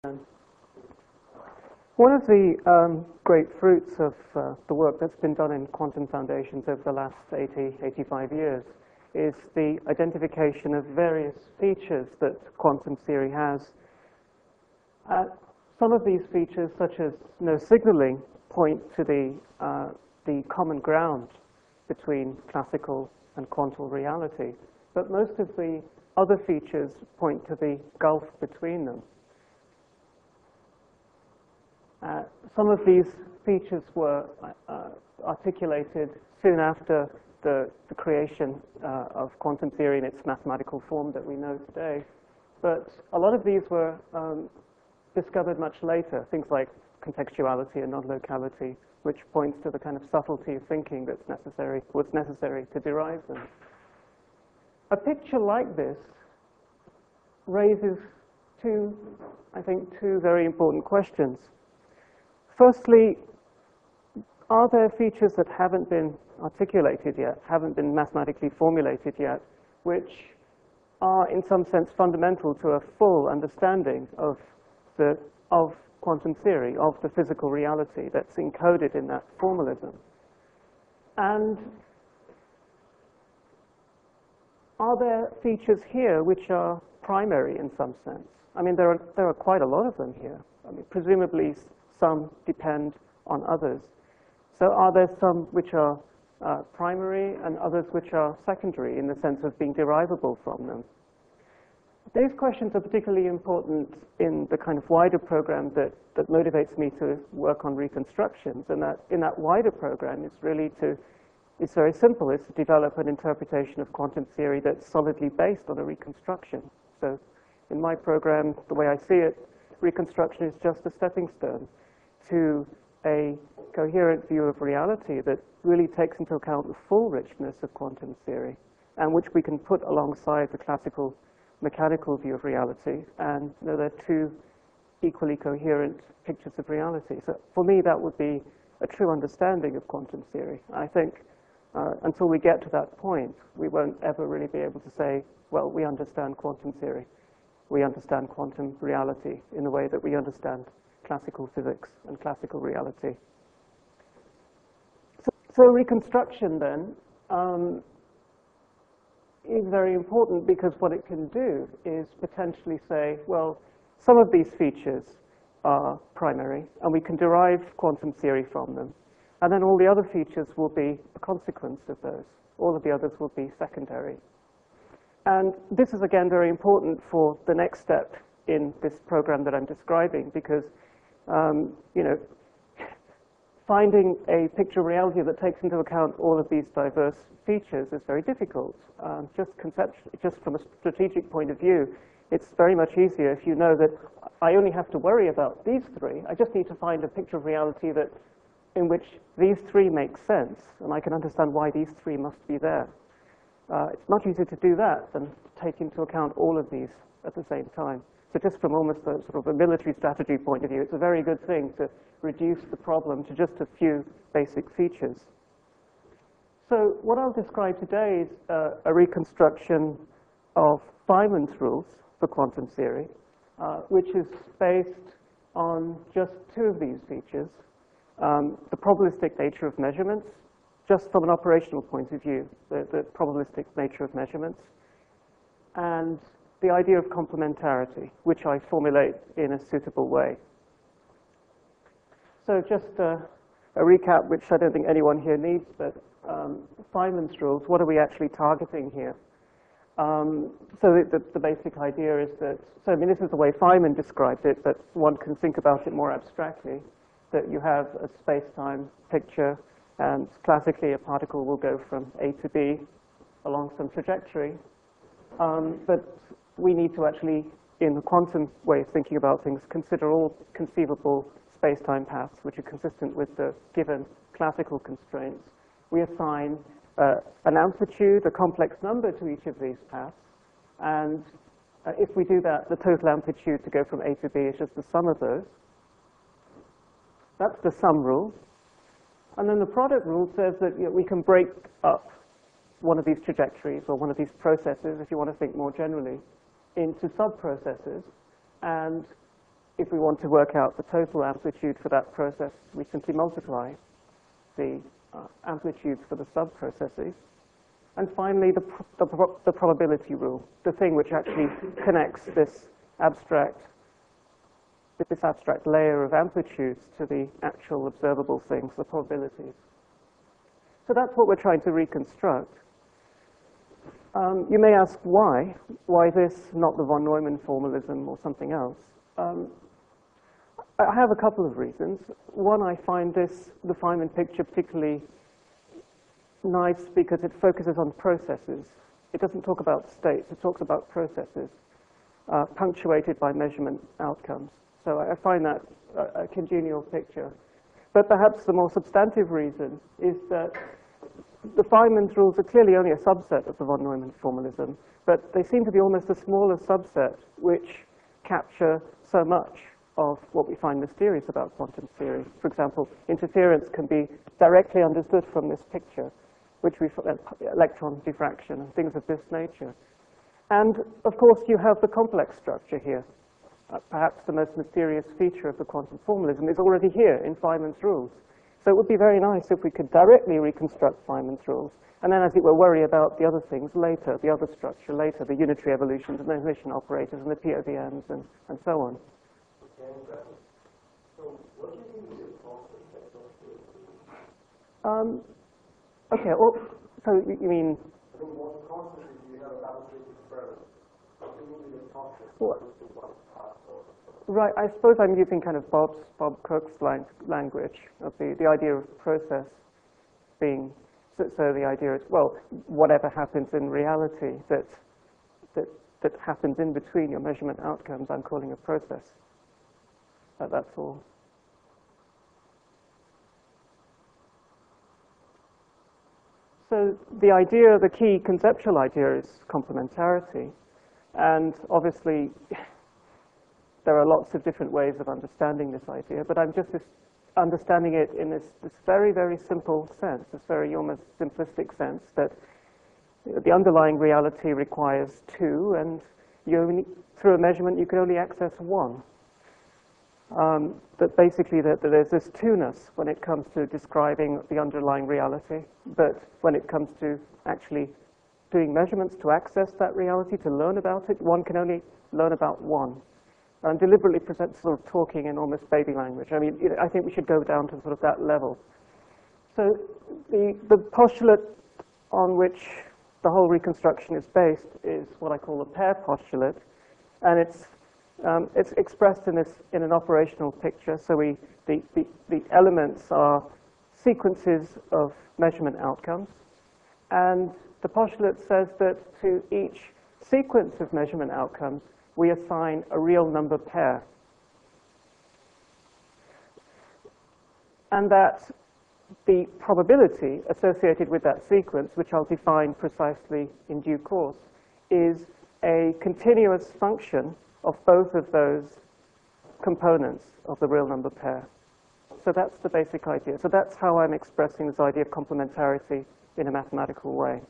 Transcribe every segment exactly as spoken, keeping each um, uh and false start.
One of the um, great fruits of uh, the work that's been done in quantum foundations over the last eighty, eighty-five years is the identification of various features that quantum theory has. Uh, some of these features, such as no signaling, point to the, uh, the common ground between classical and quantum reality, but most of the other features point to the gulf between them. Uh, some of these features were uh, articulated soon after the, the creation uh, of quantum theory in its mathematical form that we know today. But a lot of these were um, discovered much later, things like contextuality and non-locality, which points to the kind of subtlety of thinking that's necessary, what's necessary to derive them. A picture like this raises two, I think, two very important questions. Firstly, are there features that haven't been articulated yet, haven't been mathematically formulated yet, which are in some sense fundamental to a full understanding of, the, of quantum theory, of the physical reality that's encoded in that formalism? And are there features here which are primary in some sense? I mean, there are, there are quite a lot of them here. I mean, presumably some depend on others. So are there some which are uh, primary and others which are secondary in the sense of being derivable from them? These questions are particularly important in the kind of wider program that, that motivates me to work on reconstructions. And that in that wider program is really to, it's very simple, it's to develop an interpretation of quantum theory that's solidly based on a reconstruction. So in my program, the way I see it, reconstruction is just a stepping stone to a coherent view of reality that really takes into account the full richness of quantum theory, and which we can put alongside the classical mechanical view of reality. And you know, they're two equally coherent pictures of reality. So for me, that would be a true understanding of quantum theory. I think uh, until we get to that point, we won't ever really be able to say, well, we understand quantum theory. We understand quantum reality in the way that we understand classical physics and classical reality. So, so reconstruction then um, is very important because what it can do is potentially say, well, some of these features are primary and we can derive quantum theory from them. And then all the other features will be a consequence of those. All of the others will be secondary. And this is, again, very important for the next step in this program that I'm describing because, um, you know, finding a picture of reality that takes into account all of these diverse features is very difficult. Um, just conceptually, just from a strategic point of view, it's very much easier if you know that I only have to worry about these three. I just need to find a picture of reality that, in which these three make sense, and I can understand why these three must be there. Uh, it's much easier to do that than to take into account all of these at the same time. So just from almost a sort of a military strategy point of view, it's a very good thing to reduce the problem to just a few basic features. So what I'll describe today is uh, a reconstruction of Feynman's rules for quantum theory, uh, which is based on just two of these features, um, the probabilistic nature of measurements, just from an operational point of view, the, the probabilistic nature of measurements, and the idea of complementarity, which I formulate in a suitable way. So just a, a recap, which I don't think anyone here needs, but um, Feynman's rules, what are we actually targeting here? Um, so the, the, the basic idea is that, so I mean, this is the way Feynman describes it, but one can think about it more abstractly, that you have a space-time picture, and classically a particle will go from A to B along some trajectory. Um, but we need to actually, in the quantum way of thinking about things, consider all conceivable space-time paths which are consistent with the given classical constraints. We assign uh, an amplitude, a complex number to each of these paths, and uh, if we do that, the total amplitude to go from A to B is just the sum of those. That's the sum rule. And then the product rule says that you know, we can break up one of these trajectories or one of these processes, if you want to think more generally, into sub-processes. And if we want to work out the total amplitude for that process, we simply multiply the uh, amplitudes for the sub-processes. And finally, the, pr the, pro the probability rule, the thing which actually connects this abstract, this abstract layer of amplitudes to the actual observable things, the probabilities. So that's what we're trying to reconstruct. Um, you may ask why, why this, not the von Neumann formalism or something else. Um, I have a couple of reasons. One, I find this, the Feynman picture, particularly nice because it focuses on processes. It doesn't talk about states, it talks about processes, uh, punctuated by measurement outcomes. So I, I find that a, a congenial picture. But perhaps the more substantive reason is that the Feynman's rules are clearly only a subset of the von Neumann formalism, but they seem to be almost a smaller subset which capture so much of what we find mysterious about quantum theory. For example, interference can be directly understood from this picture, which we uh, electron diffraction and things of this nature. And of course, you have the complex structure here. Uh, perhaps the most mysterious feature of the quantum formalism is already here in Feynman's rules. So it would be very nice if we could directly reconstruct Feynman's rules, and then, as it were, worry about the other things later, the other structure later, the unitary evolutions and the emission operators and the P O V Ms and, and so on. So what do you mean with constant? Um, okay, well, so you, you mean? So what constantly do you have a balancing experiment? What do you mean with constant? Well, right, I suppose I'm using kind of Bob's, Bob Cook's lang language of the, the idea of process being, so, so the idea is, well, whatever happens in reality that, that, that happens in between your measurement outcomes, I'm calling a process. Uh, that's all. So the idea, the key conceptual idea is complementarity. And obviously, there are lots of different ways of understanding this idea, but I'm just this, understanding it in this, this very, very simple sense, this very almost simplistic sense that the underlying reality requires two, and you only, through a measurement you can only access one. Um, that basically that, that there's this two-ness when it comes to describing the underlying reality, but when it comes to actually doing measurements to access that reality, to learn about it, one can only learn about one. I'm deliberately present, sort of talking in almost baby language. I mean, I think we should go down to sort of that level. So the, the postulate on which the whole reconstruction is based is what I call a pair postulate, and it's um, it's expressed in this in an operational picture. So we the, the the elements are sequences of measurement outcomes, and the postulate says that to each sequence of measurement outcomes we assign a real number pair, and that the probability associated with that sequence, which I'll define precisely in due course, is a continuous function of both of those components of the real number pair. So that's the basic idea. So that's how I'm expressing this idea of complementarity in a mathematical way.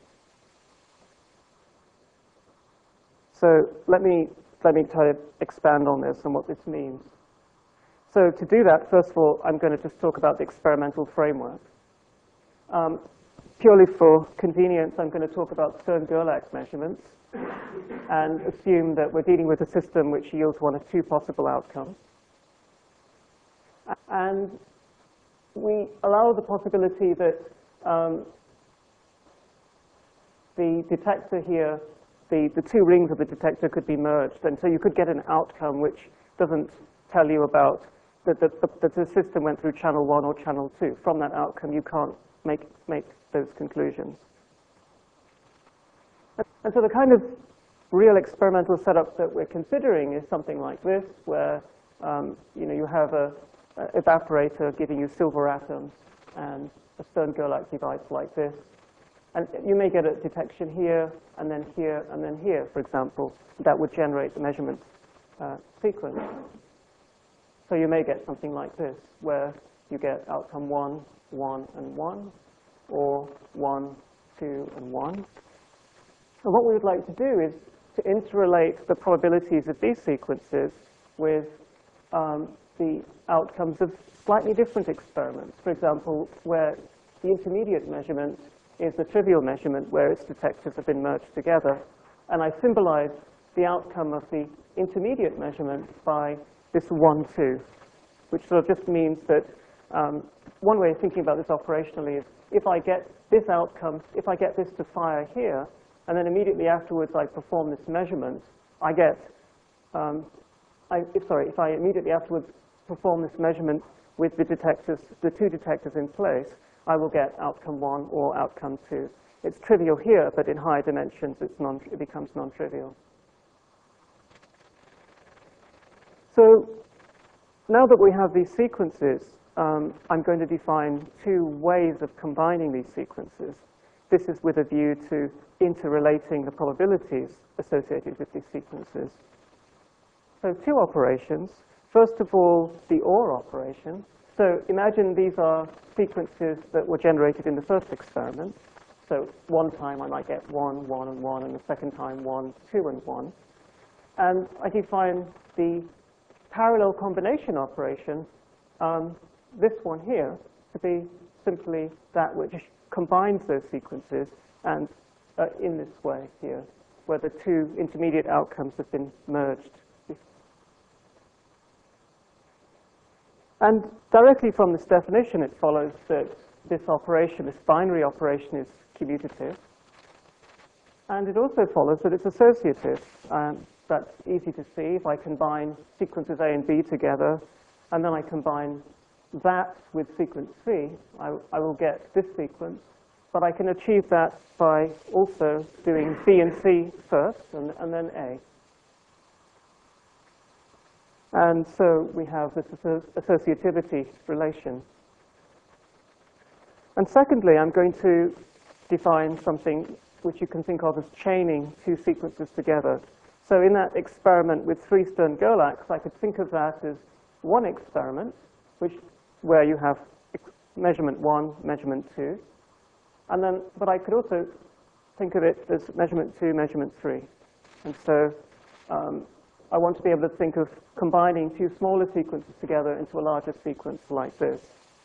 So let me, let me try to expand on this and what this means. So to do that, first of all, I'm going to just talk about the experimental framework. Um, purely for convenience, I'm going to talk about Stern-Gerlach measurements and assume that we're dealing with a system which yields one of two possible outcomes. And we allow the possibility that um, the detector here, the, the two rings of the detector could be merged. And so you could get an outcome which doesn't tell you about that the, the, the system went through channel one or channel two. From that outcome, you can't make, make those conclusions. And so the kind of real experimental setup that we're considering is something like this, where um, you know, you have a, a evaporator giving you silver atoms and a Stern-Gerlach device like this. And you may get a detection here, and then here, and then here, for example. That would generate the measurement uh, sequence. So you may get something like this, where you get outcome one, one, and one, or one, two, and one. And what we would like to do is to interrelate the probabilities of these sequences with um, the outcomes of slightly different experiments. For example, where the intermediate measurement is a trivial measurement where its detectors have been merged together. And I symbolize the outcome of the intermediate measurement by this one, two, which sort of just means that um, one way of thinking about this operationally is if I get this outcome, if I get this to fire here, and then immediately afterwards I perform this measurement, I get, um, I, if, sorry, if I immediately afterwards perform this measurement with the detectors, the two detectors in place, I will get outcome one or outcome two. It's trivial here, but in higher dimensions it's non, it becomes non-trivial. So now that we have these sequences, um, I'm going to define two ways of combining these sequences. This is with a view to interrelating the probabilities associated with these sequences. So two operations. First of all, the OR operation. So imagine these are sequences that were generated in the first experiment. So one time I might get one, one, and one, and the second time one, two, and one. And I define the parallel combination operation, um, this one here, to be simply that which combines those sequences, and uh, in this way here, where the two intermediate outcomes have been merged. And directly from this definition, it follows that this operation, this binary operation, is commutative. And it also follows that it's associative. Um, that's easy to see. If I combine sequences A and B together, and then I combine that with sequence C, I, I will get this sequence. But I can achieve that by also doing B and C first, and, and then A. And so we have this associativity relation. And secondly, I'm going to define something which you can think of as chaining two sequences together. So in that experiment with three Stern-Gerlachs, I could think of that as one experiment, which, where you have measurement one, measurement two. And then, but I could also think of it as measurement two, measurement three. And so um, I want to be able to think of combining two smaller sequences together into a larger sequence like this.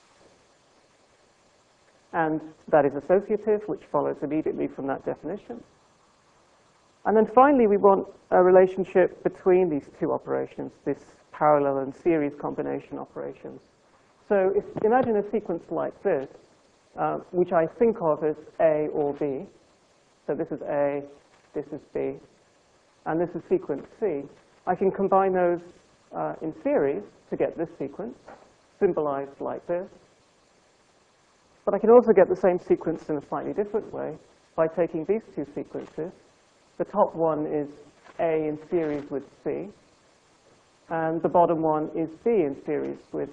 And that is associative, which follows immediately from that definition. And then finally, we want a relationship between these two operations, this parallel and series combination operations. So if, imagine a sequence like this, uh, which I think of as A or B. So this is A, this is B, and this is sequence C. I can combine those uh, in series to get this sequence, symbolized like this. But I can also get the same sequence in a slightly different way by taking these two sequences. The top one is A in series with C, and the bottom one is B in series with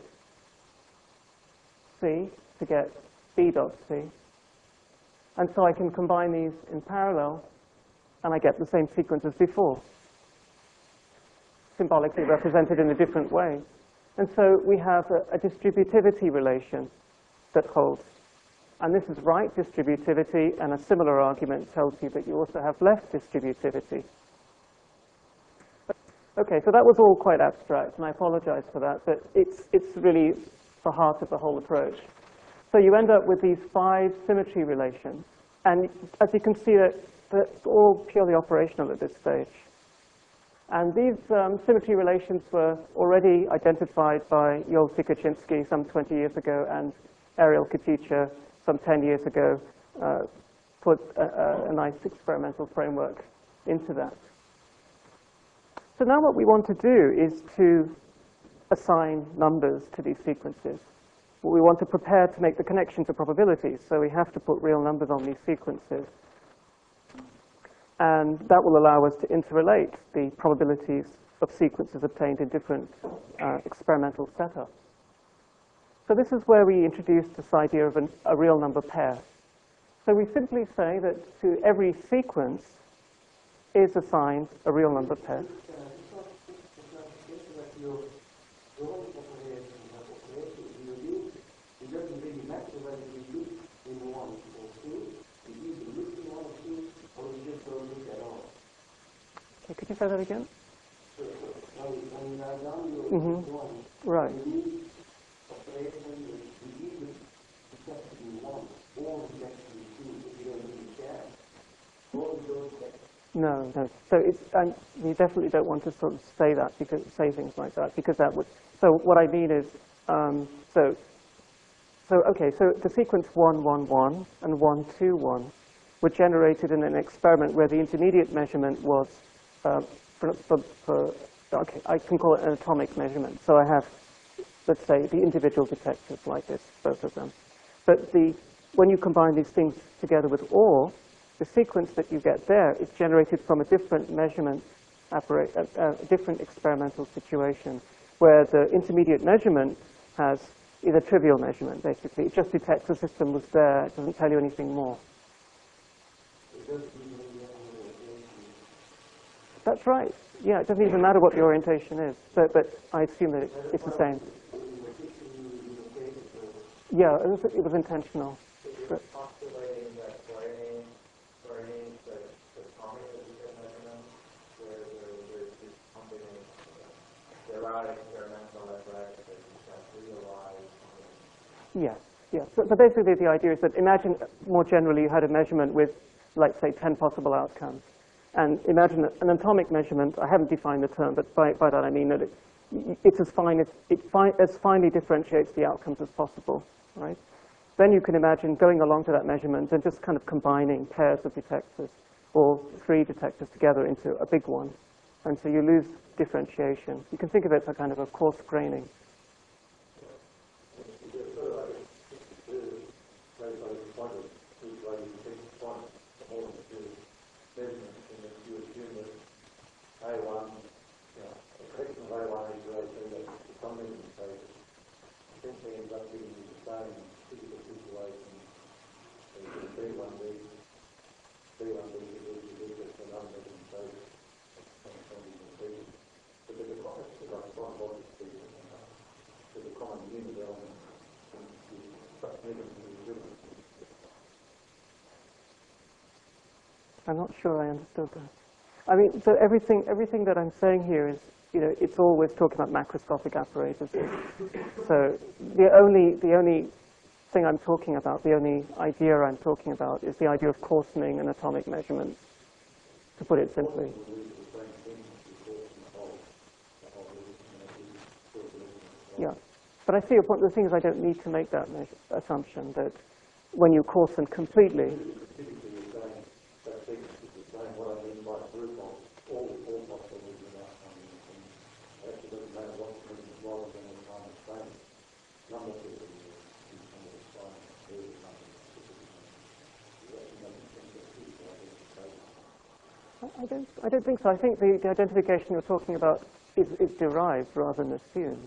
C to get B dot C. And so I can combine these in parallel, and I get the same sequence as before, symbolically represented in a different way. And so we have a, a distributivity relation that holds. And this is right distributivity, and a similar argument tells you that you also have left distributivity. Okay, so that was all quite abstract, and I apologize for that, but it's, it's really the heart of the whole approach. So you end up with these five symmetry relations. And as you can see, that they're all purely operational at this stage. And these um, symmetry relations were already identified by Joel Sikaczynski some twenty years ago, and Ariel Katicha some ten years ago uh, put a, a nice experimental framework into that. So now what we want to do is to assign numbers to these sequences. We want to prepare to make the connection to probabilities, so we have to put real numbers on these sequences. And that will allow us to interrelate the probabilities of sequences obtained in different uh, experimental setups. So this is where we introduce this idea of an, a real number pair. So we simply say that to every sequence is assigned a real number pair. Okay, could you say that again? Mm-hmm. Right. You need operation which we either detect to be one or detect to be two if you don't really care. Or you don't detect. No, no. So it's, and you definitely don't want to sort of say that, because say things like that, because that would. So what I mean is, um, so, so okay. So the sequence one one one and one two one were generated in an experiment where the intermediate measurement was, uh, for, for, for okay, I can call it an atomic measurement. So I have, let's say, the individual detectors like this, both of them. But the when you combine these things together with O R, the sequence that you get there is generated from a different measurement, appara a, a different experimental situation, where the intermediate measurement has is a trivial measurement, basically. It just detects the system was there. It doesn't tell you anything more. That's right. Yeah, it doesn't even matter what the orientation is. But, but I assume that it's, it's the same. Yeah, it was, it was intentional. But, Postulating that for any, for any, the, the common that you can measure, where there, there's this combination, there are experimental apparatus that you can realize. yes, yes. So, so basically the idea is that imagine more generally you had a measurement with, like, say, ten possible outcomes. And imagine an atomic measurement, I haven't defined the term, but by, by that I mean that it, it's as fine as, it fi as finely differentiates the outcomes as possible, right? Then you can imagine going along to that measurement and just kind of combining pairs of detectors or three detectors together into a big one. And so you lose differentiation. You can think of it as a kind of a coarse graining. A one, you know, a correction of A one is related to the combination stages. Essentially ends up giving you the same physical situation as B one B, B one B is just an unmeasured stages. But there's a common, there's a common logic to it. There's a common unit element. I'm not sure I understood that. I mean, so everything, everything that I'm saying here is, you know, it's always talking about macroscopic apparatus. So the only, the only thing I'm talking about, the only idea I'm talking about is the idea of coarsening and atomic measurements, to put it simply. Yeah, but I see your point. The thing is, I don't need to make that assumption that when you coarsen completely, I don't, I don't think so. I think the, the identification you're talking about is, is derived rather than assumed.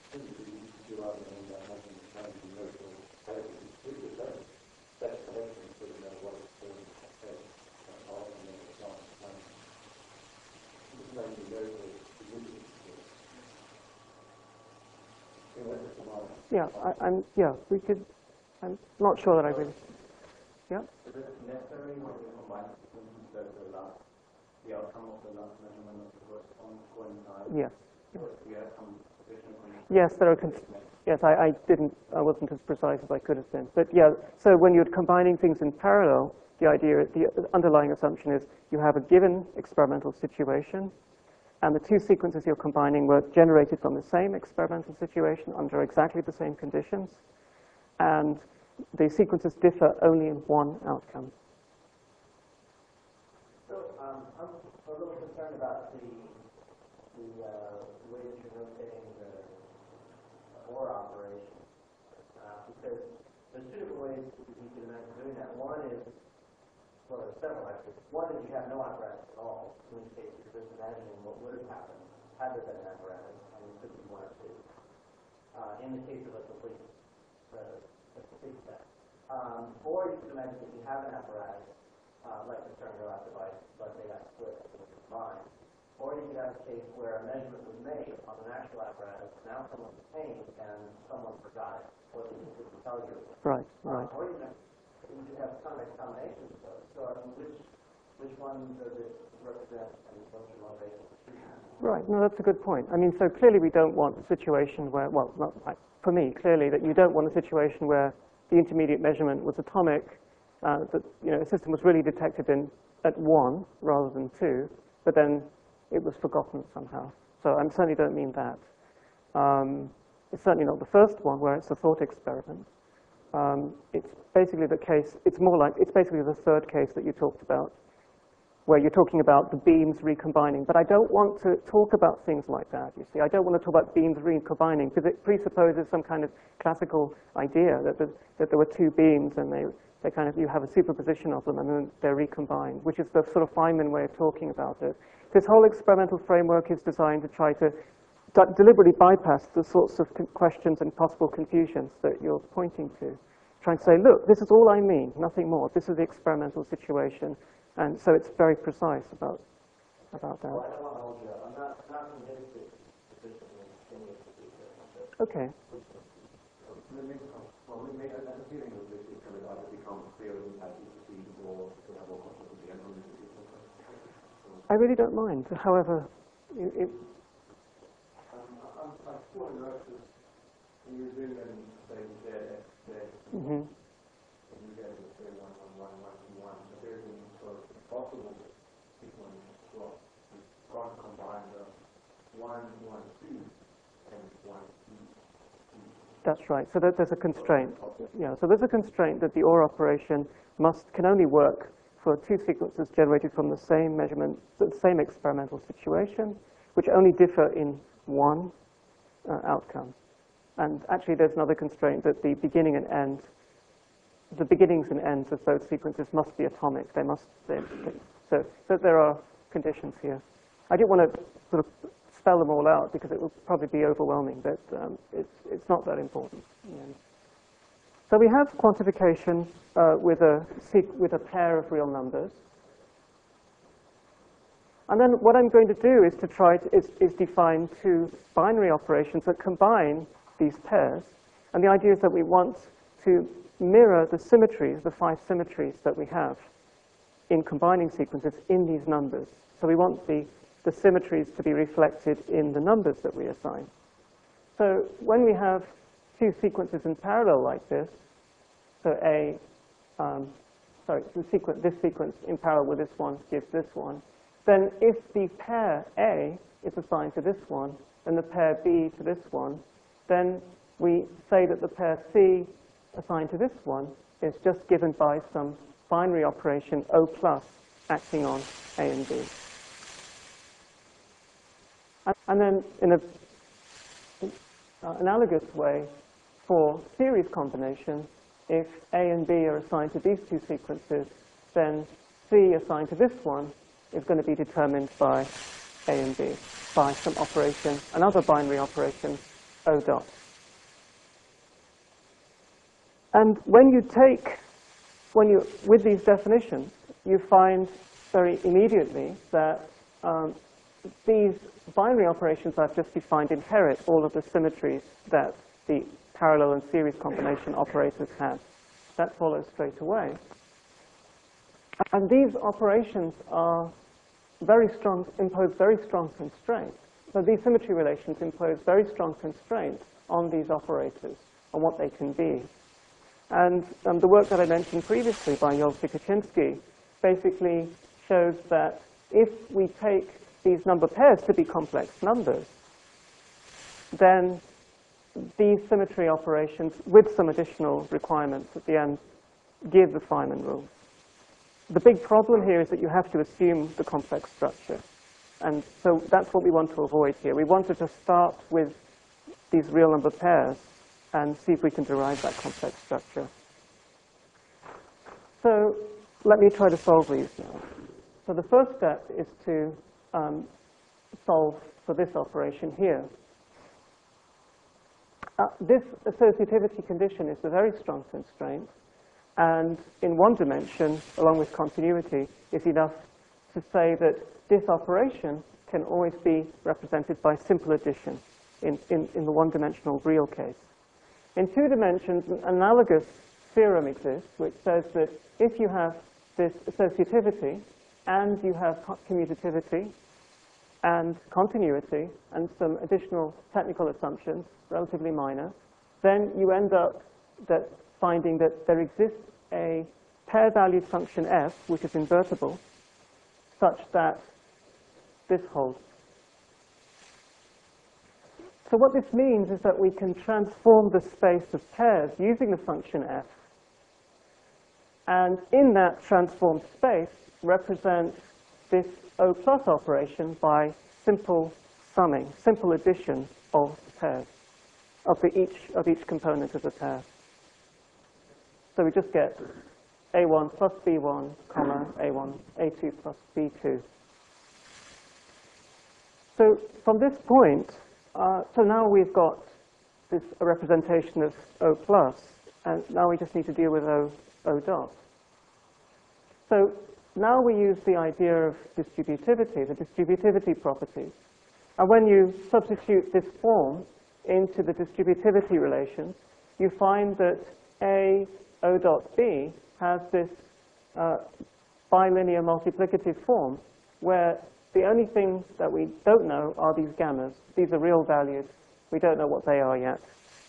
Yeah, I, I'm, yeah, we could, I'm not sure that I really, yeah? Is it necessary when you combine systems that the last, the outcome of the last measurement of the first one coincides? Yes. Or do you have some sufficient? Yes, there are, cons yes, I, I didn't, I wasn't as precise as I could have been. But yeah, so when you're combining things in parallel, the idea, the underlying assumption is you have a given experimental situation, and the two sequences you're combining were generated from the same experimental situation under exactly the same conditions, and the sequences differ only in one outcome. So um, I'm a little concerned about the, the uh, way that you're rotating the O R operation, uh, because there's two different ways you can imagine doing that. One is, well, there's several actually. One is you have no apparatus at all, in which case you're just imagining what would have happened had there been an apparatus, and it could be one or two. Uh, in the case of a complete, uh, a complete set. Um, or you can imagine that you have an apparatus, uh, like the Stern-Gerlach device, but they got split and combined. Or you could have a case where a measurement was made on an actual apparatus, now someone came and someone forgot it, or they didn't tell you. Right, right. Uh, or you can have, you could have some combination of those. So in which which one does it represent as functional-based? Right, no, that's a good point. I mean, so clearly we don't want a situation where, well, not like, for me, clearly that you don't want a situation where the intermediate measurement was atomic, uh, that, you know, a system was really detected in at one rather than two, but then it was forgotten somehow. So I certainly don't mean that. Um, it's certainly not the first one where it's a thought experiment. Um, it's basically the case, it's more like, it's basically the third case that you talked about, where you're talking about the beams recombining. But I don't want to talk about things like that, you see. I don't want to talk about beams recombining because it presupposes some kind of classical idea that, the, that there were two beams and they, they kind of, you have a superposition of them and then they're recombined, which is the sort of Feynman way of talking about it. This whole experimental framework is designed to try to deliberately bypass the sorts of questions and possible confusions that you're pointing to. Try and say, look, this is all I mean, nothing more. This is the experimental situation. And so it's very precise about, about that. Well, I don't want to hold you up. I'm not, not convinced it's sufficiently continuous to do that. Okay. Well, we make a feeling of this is going to either become clear as you proceed or to have more confidence at the end of the I really don't mind. However, it, it Um, I'm, I'm still interested in you doing them, say, Z, X, Z, mm-hmm. and you get it, say, one, one, one, one, two, one. But there's a sort of possible sequence as well. You can't combine the one, one, two, and one, two, two. That's right. So that there's a constraint. Yeah. So there's a constraint that the O R operation must can only work for two sequences generated from the same measurement, the same experimental situation, which only differ in one uh, outcome. And actually, there's another constraint that the beginning and end, the beginnings and ends of both sequences must be atomic. They must. They, they, so, so there are conditions here. I didn't want to sort of spell them all out because it would probably be overwhelming, but um, it's it's not that important. Yeah. So we have quantification uh, with a with a pair of real numbers. And then what I'm going to do is to try to is, is define two binary operations that combine these pairs. And the idea is that we want to mirror the symmetries, the five symmetries that we have in combining sequences in these numbers. So we want the, the symmetries to be reflected in the numbers that we assign. So when we have two sequences in parallel like this, so A, um, sorry, the sequence, this sequence in parallel with this one gives this one, then if the pair A is assigned to this one, and the pair B to this one, then we say that the pair C assigned to this one is just given by some binary operation O plus acting on A and B. And then in an uh, analogous way, for series combination, if A and B are assigned to these two sequences, then C assigned to this one is going to be determined by A and B, by some operation, another binary operation, O dot. And when you take, when you, with these definitions, you find very immediately that um, these binary operations I've just defined inherit all of the symmetries that the parallel and series combination operators have. That follows straight away. And these operations are very strong, impose very strong constraints. So these symmetry relations impose very strong constraints on these operators, on what they can be. And um, the work that I mentioned previously by Jolsik-Kaczynski basically shows that if we take these number pairs to be complex numbers, then these symmetry operations, with some additional requirements at the end, give the Feynman rule. The big problem here is that you have to assume the complex structure. And so that's what we want to avoid here. We wanted to start with these real number pairs and see if we can derive that complex structure. So let me try to solve these now. So the first step is to um, solve for this operation here. Uh, this associativity condition is a very strong constraint, and in one dimension, along with continuity, is enough to say that this operation can always be represented by simple addition in, in, in the one-dimensional real case. In two dimensions, an analogous theorem exists which says that if you have this associativity, and you have co- commutativity and continuity and some additional technical assumptions, relatively minor, then you end up that finding that there exists a pair-valued function f, which is invertible, such that this holds. So what this means is that we can transform the space of pairs using the function f, and in that transformed space represent this O plus operation by simple summing, simple addition of the pairs, of the each of each component of the pair. So we just get A one plus B one, comma, A one, A two plus B two. So from this point, uh, so now we've got this a representation of O plus, and now we just need to deal with O, O dot. So now we use the idea of distributivity, the distributivity properties. And when you substitute this form into the distributivity relations, you find that A O dot B has this uh, bilinear multiplicative form where the only thing that we don't know are these gammas. These are real values. We don't know what they are yet.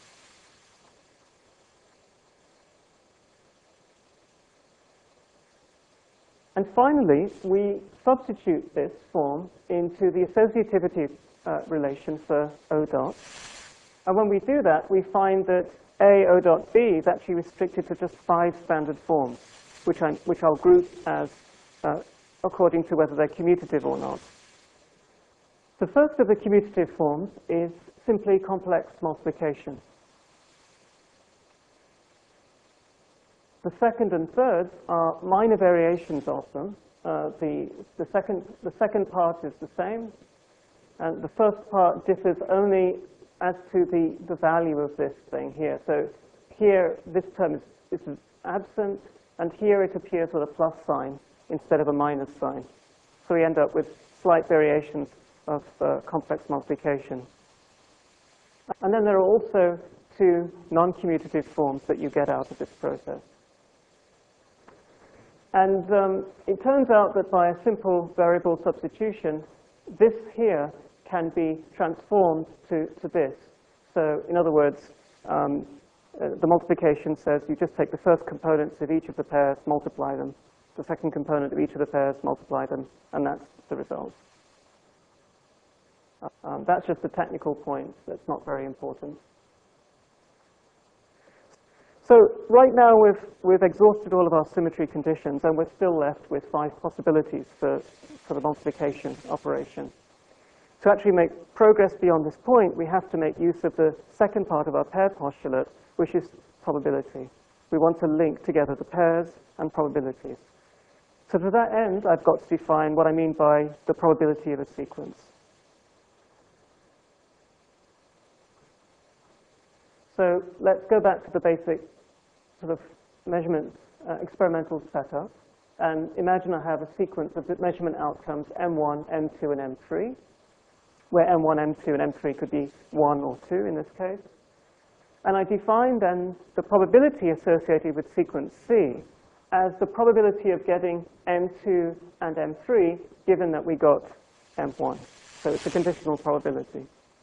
And finally, we substitute this form into the associativity uh, relation for O dot. And when we do that, we find that A O dot B is actually restricted to just five standard forms, which, I'm, which I'll group as uh, according to whether they're commutative or not. The first of the commutative forms is simply complex multiplication. The second and third are minor variations of them. Uh, the, the, second, the second part is the same, and the first part differs only as to the, the value of this thing here. So here, this term is, this is absent, and here it appears with a plus sign instead of a minus sign. So we end up with slight variations of uh, complex multiplication. And then there are also two non-commutative forms that you get out of this process. And um, it turns out that by a simple variable substitution, this here can be transformed to, to this. So in other words, um, uh, the multiplication says you just take the first components of each of the pairs, multiply them, the second component of each of the pairs, multiply them, and that's the result. Um, that's just a technical point that's not very important. So right now we've, we've exhausted all of our symmetry conditions, and we're still left with five possibilities for, for the multiplication operation. To actually make progress beyond this point, we have to make use of the second part of our pair postulate, which is probability. We want to link together the pairs and probabilities. So to that end, I've got to define what I mean by the probability of a sequence. So let's go back to the basic sort of measurement uh, experimental setup, and imagine I have a sequence of the measurement outcomes M one, M two, and M three, where M one, M two, and M three could be one or two in this case. And I define then the probability associated with sequence C as the probability of getting M two and M three, given that we got M one. So it's a conditional probability.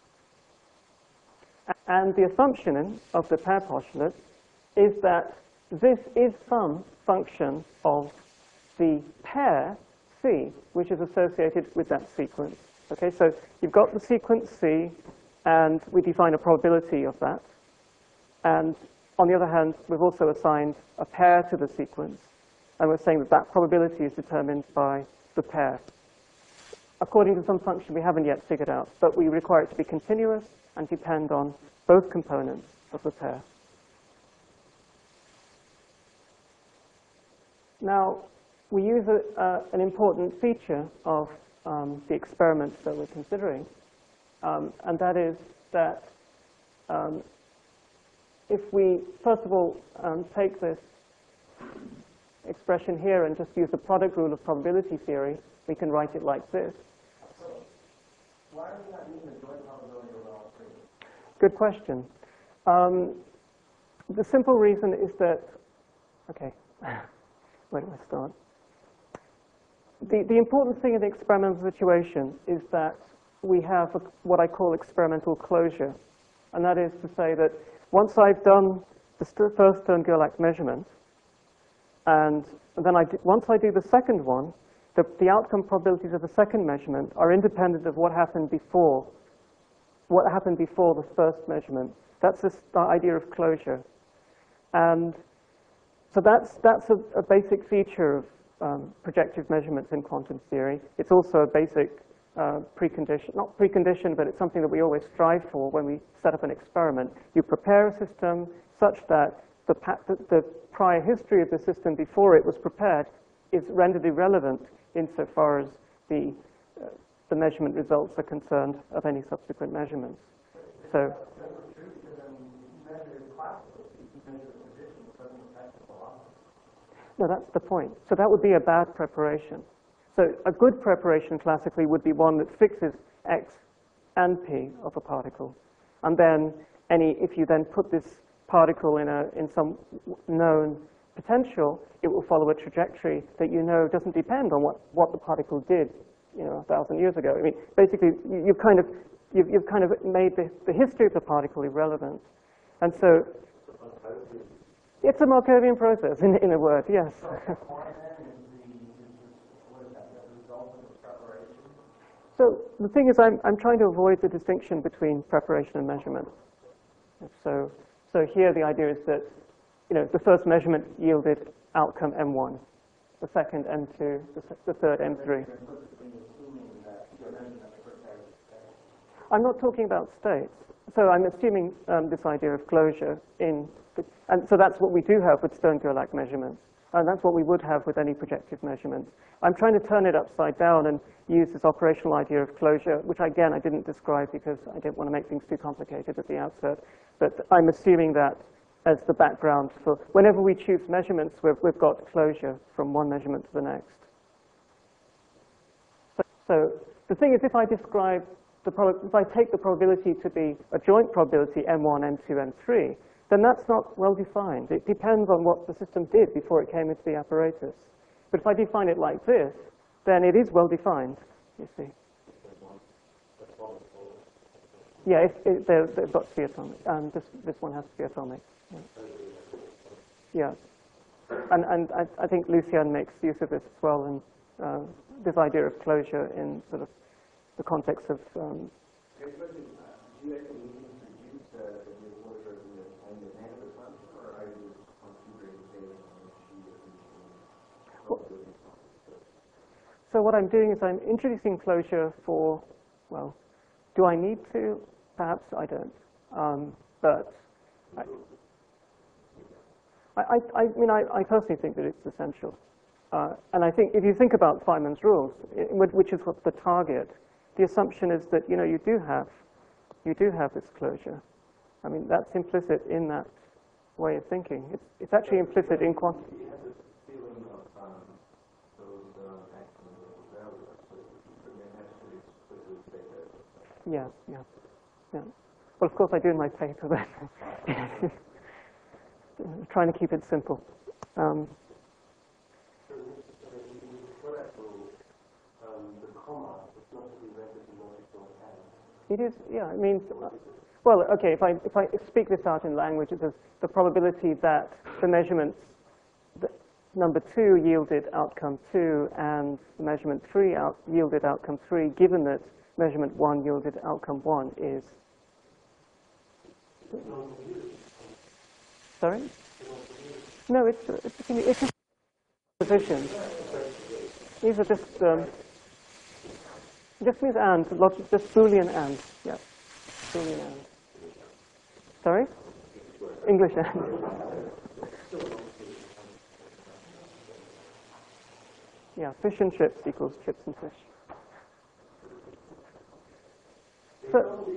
And the assumption of the pair postulate is that this is some function of the pair C, which is associated with that sequence. Okay, so you've got the sequence C, and we define a probability of that. And on the other hand, we've also assigned a pair to the sequence, and we're saying that that probability is determined by the pair, according to some function we haven't yet figured out, but we require it to be continuous and depend on both components of the pair. Now, we use a, uh, an important feature of um, the experiments that we're considering, um, and that is that um, if we, first of all, um, take this expression here and just use the product rule of probability theory, we can write it like this. So, why are we not using the joint probability of all three? Good question. Um, the simple reason is that, okay, where do I start? the, the important thing in the experimental situation is that we have a, what I call experimental closure. And that is to say that once I've done the first Stern-Gerlach measurement, and then I do, once I do the second one, the, the outcome probabilities of the second measurement are independent of what happened before, what happened before the first measurement. That's this, the idea of closure. And so that's, that's a, a basic feature of um, projective measurements in quantum theory. It's also a basic uh, precondition, not precondition, but it's something that we always strive for when we set up an experiment. You prepare a system such that the, the, the prior history of the system before it was prepared is rendered irrelevant insofar as the, uh, the measurement results are concerned of any subsequent measurements. So. No, that's the point. So that would be a bad preparation. So a good preparation classically would be one that fixes x and p of a particle. And then any, if you then put this particle in, a, in some known potential, it will follow a trajectory that you know doesn't depend on what, what the particle did, you know, a thousand years ago. I mean, basically, you, you've kind of, you've, you've kind of made the, the history of the particle irrelevant. And so, it's a Markovian process, in, in a word, yes. So the thing is, I'm, I'm trying to avoid the distinction between preparation and measurement. So, so here the idea is that, you know, the first measurement yielded outcome M one, the second M two, the, the third M three. I'm not talking about states. So I'm assuming um, this idea of closure in, the, and so that's what we do have with Stern-Gerlach measurements. And that's what we would have with any projective measurements. I'm trying to turn it upside down and use this operational idea of closure, which again I didn't describe because I didn't want to make things too complicated at the outset. But I'm assuming that as the background for whenever we choose measurements, we've, we've got closure from one measurement to the next. So, so the thing is, if I describe the prob if I take the probability to be a joint probability M one, M two, M three, then that's not well defined. It depends on what the system did before it came into the apparatus. But if I define it like this, then it is well defined, you see. Yeah, if, if they're, they've got to be atomic. And this, this one has to be atomic. Yeah. yeah. And, and I, I think Lucien makes use of this as well, and uh, this idea of closure in sort of the context of um, so what I'm doing is I'm introducing closure for, well, do I need to? Perhaps I don't. Um, but I, I, I mean, I, I personally think that it's essential. Uh, and I think if you think about Feynman's rules, it, which is what the target, the assumption is that, you know, you do have, you do have this closure. I mean, that's implicit in that way of thinking. It's, it's actually implicit in quantum. Yeah, yeah, yeah. Well, of course I do in my paper, but trying to keep it simple. Um, it is, yeah, it means, uh, well, okay, if I, if I speak this out in language, it says the probability that the measurements, the number two yielded outcome two and measurement three out, yielded outcome three, given that measurement one yielded outcome one is. Sorry? No, it's it's it's just positions. These are just um, it just means and, logic, just Boolean and. Yeah, Boolean and. Sorry? English and. Yeah, fish and chips equals chips and fish. So,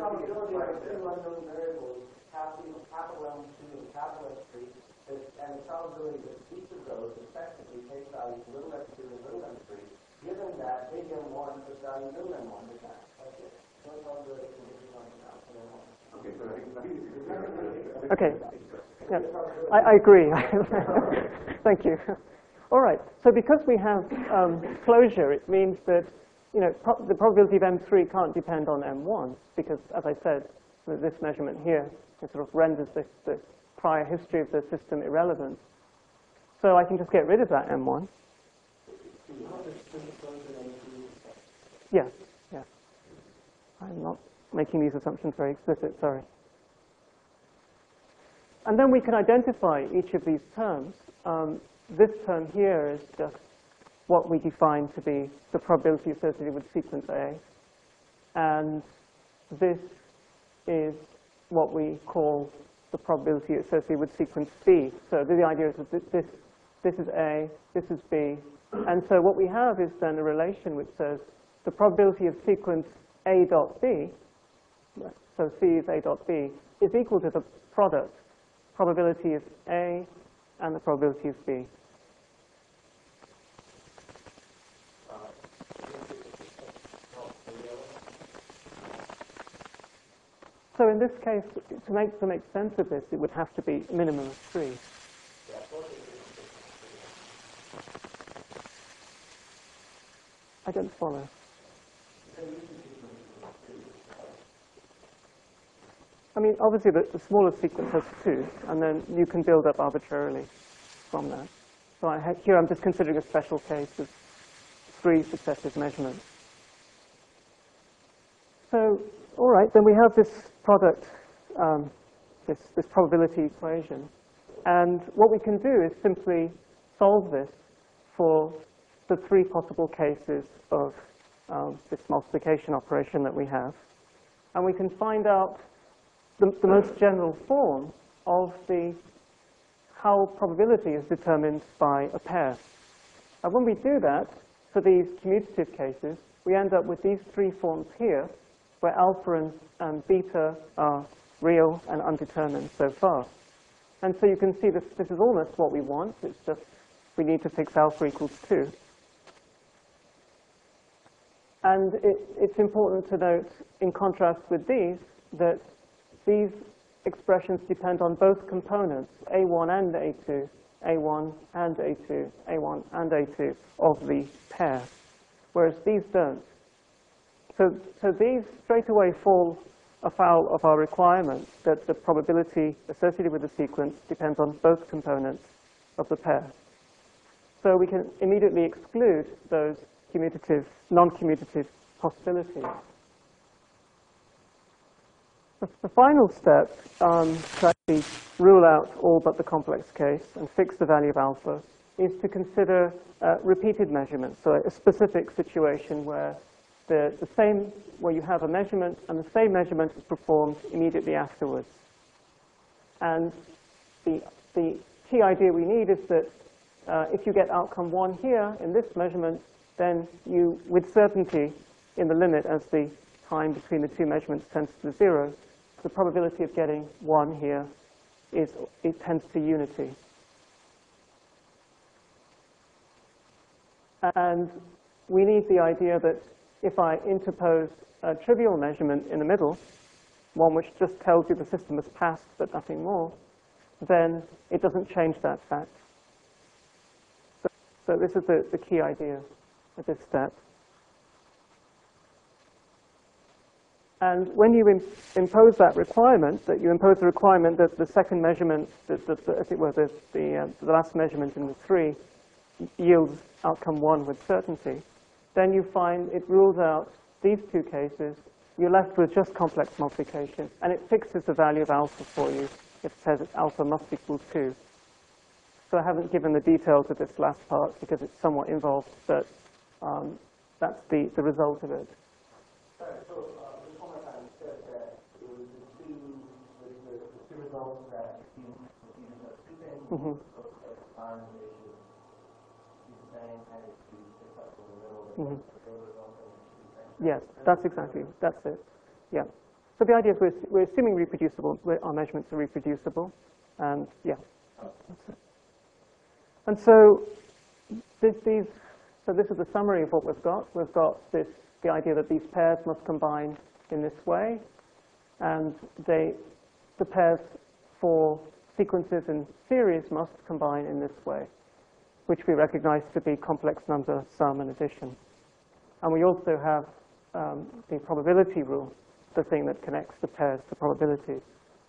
probability of two unknown variables, capital, capital M two and capital S three, is, and the probability that each of those effectively takes values little f two and little m three, given that big M one is value little m one is that. That's it. No probability can be defined out for M one. Okay, so I think Okay. Yeah, I, I agree. Thank you. All right. So because we have um, closure, it means that you know pro the probability of M three can't depend on M one because, as I said, this measurement here it sort of renders the, the prior history of the system irrelevant. So I can just get rid of that M one. Yes. Yes. I'm not making these assumptions very explicit. Sorry. And then we can identify each of these terms. Um, this term here is just what we define to be the probability associated with sequence A. And this is what we call the probability associated with sequence B. So the idea is that this, this is A, this is B. And so what we have is then a relation which says the probability of sequence A dot B, so C is A dot B, is equal to the product probability of A and the probability of B. So in this case, to make, to make sense of this, it would have to be a minimum of three. I don't follow. I mean, obviously, the, the smallest sequence has two, and then you can build up arbitrarily from that. So I have, here I'm just considering a special case of three successive measurements. So, all right, then we have this product, um, this, this probability equation. And what we can do is simply solve this for the three possible cases of um, this multiplication operation that we have. And we can find out the, the most general form of the how probability is determined by a pair. And when we do that, for these commutative cases, we end up with these three forms here, where alpha and, and beta are real and undetermined so far. And so you can see this, this is almost what we want. It's just we need to fix alpha equals two. And it, it's important to note, in contrast with these, that these expressions depend on both components, A one and A two, A one and A two, A one and A two of the pair, whereas these don't. So, so these straight away fall afoul of our requirement that the probability associated with the sequence depends on both components of the pair. So we can immediately exclude those commutative, non-commutative possibilities. The, the final step um, to actually rule out all but the complex case and fix the value of alpha is to consider uh, repeated measurements, so a specific situation where the, the same, where you have a measurement and the same measurement is performed immediately afterwards. And the, the key idea we need is that uh, if you get outcome one here in this measurement, then you, with certainty in the limit as the time between the two measurements tends to zero, the probability of getting one here is, it tends to unity. And we need the idea that if I interpose a trivial measurement in the middle, one which just tells you the system has passed but nothing more, then it doesn't change that fact. So, so this is the, the key idea of this step. And when you im impose that requirement, that you impose the requirement that the second measurement, that, that, that as it were, the, the, uh, the last measurement in the three yields outcome one with certainty, then you find it rules out these two cases. You're left with just complex multiplication, and it fixes the value of alpha for you. It says that alpha must equal two. So I haven't given the details of this last part because it's somewhat involved, but um, that's the, the result of it. Sorry, so uh, just one more time, you said that it was the two, the, the, the two results that you, you know, two things Mm-hmm. of the time they should be the same, and it's be successful in the middle, Mm-hmm. but the results are the same. Yes, that's exactly, that's it. Yeah. So the idea is we're, we're assuming reproducible, we're, our measurements are reproducible, and yeah, that's it. And so this, these, so this is the summary of what we've got. We've got this, the idea that these pairs must combine in this way, and they, the pairs for sequences in series must combine in this way, which we recognize to be complex number sum and addition. And we also have um, the probability rule, the thing that connects the pairs to probabilities.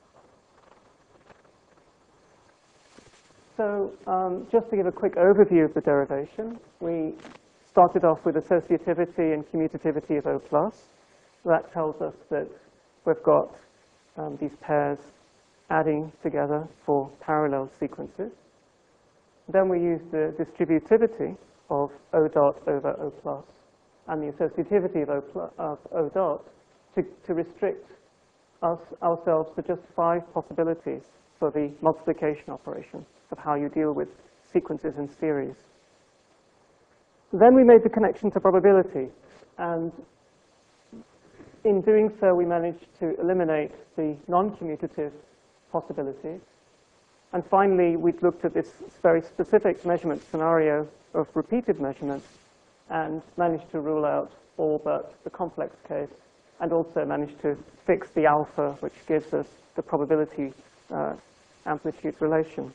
So um, just to give a quick overview of the derivation, we started off with associativity and commutativity of O plus. That tells us that we've got um, these pairs adding together for parallel sequences. Then we use the distributivity of O dot over O plus and the associativity of O, plus, of O dot to, to restrict us, ourselves to just five possibilities for the multiplication operation of how you deal with sequences in series. Then we made the connection to probability, and in doing so we managed to eliminate the non-commutative possibilities. And finally, we looked at this very specific measurement scenario of repeated measurements and managed to rule out all but the complex case, and also managed to fix the alpha, which gives us the probability uh, amplitude relation.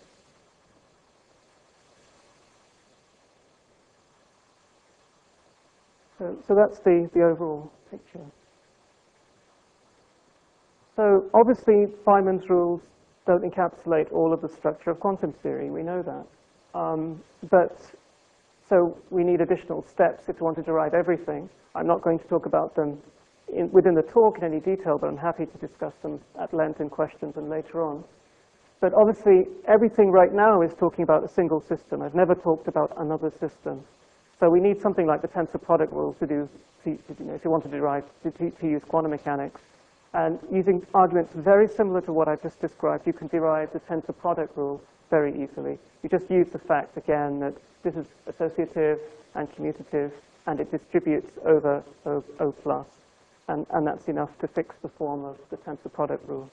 So, so that's the, the overall picture. So obviously, Feynman's rules don't encapsulate all of the structure of quantum theory. We know that. Um, but so we need additional steps if we want to derive everything. I'm not going to talk about them in, within the talk in any detail, but I'm happy to discuss them at length in questions and later on. But obviously, everything right now is talking about a single system. I've never talked about another system. So we need something like the tensor product rule to do, to, to, you know, if you want to derive, to, to, to use quantum mechanics. And using arguments very similar to what I just described, you can derive the tensor product rule very easily. You just use the fact, again, that this is associative and commutative, and it distributes over O, O plus. And, and that's enough to fix the form of the tensor product rule.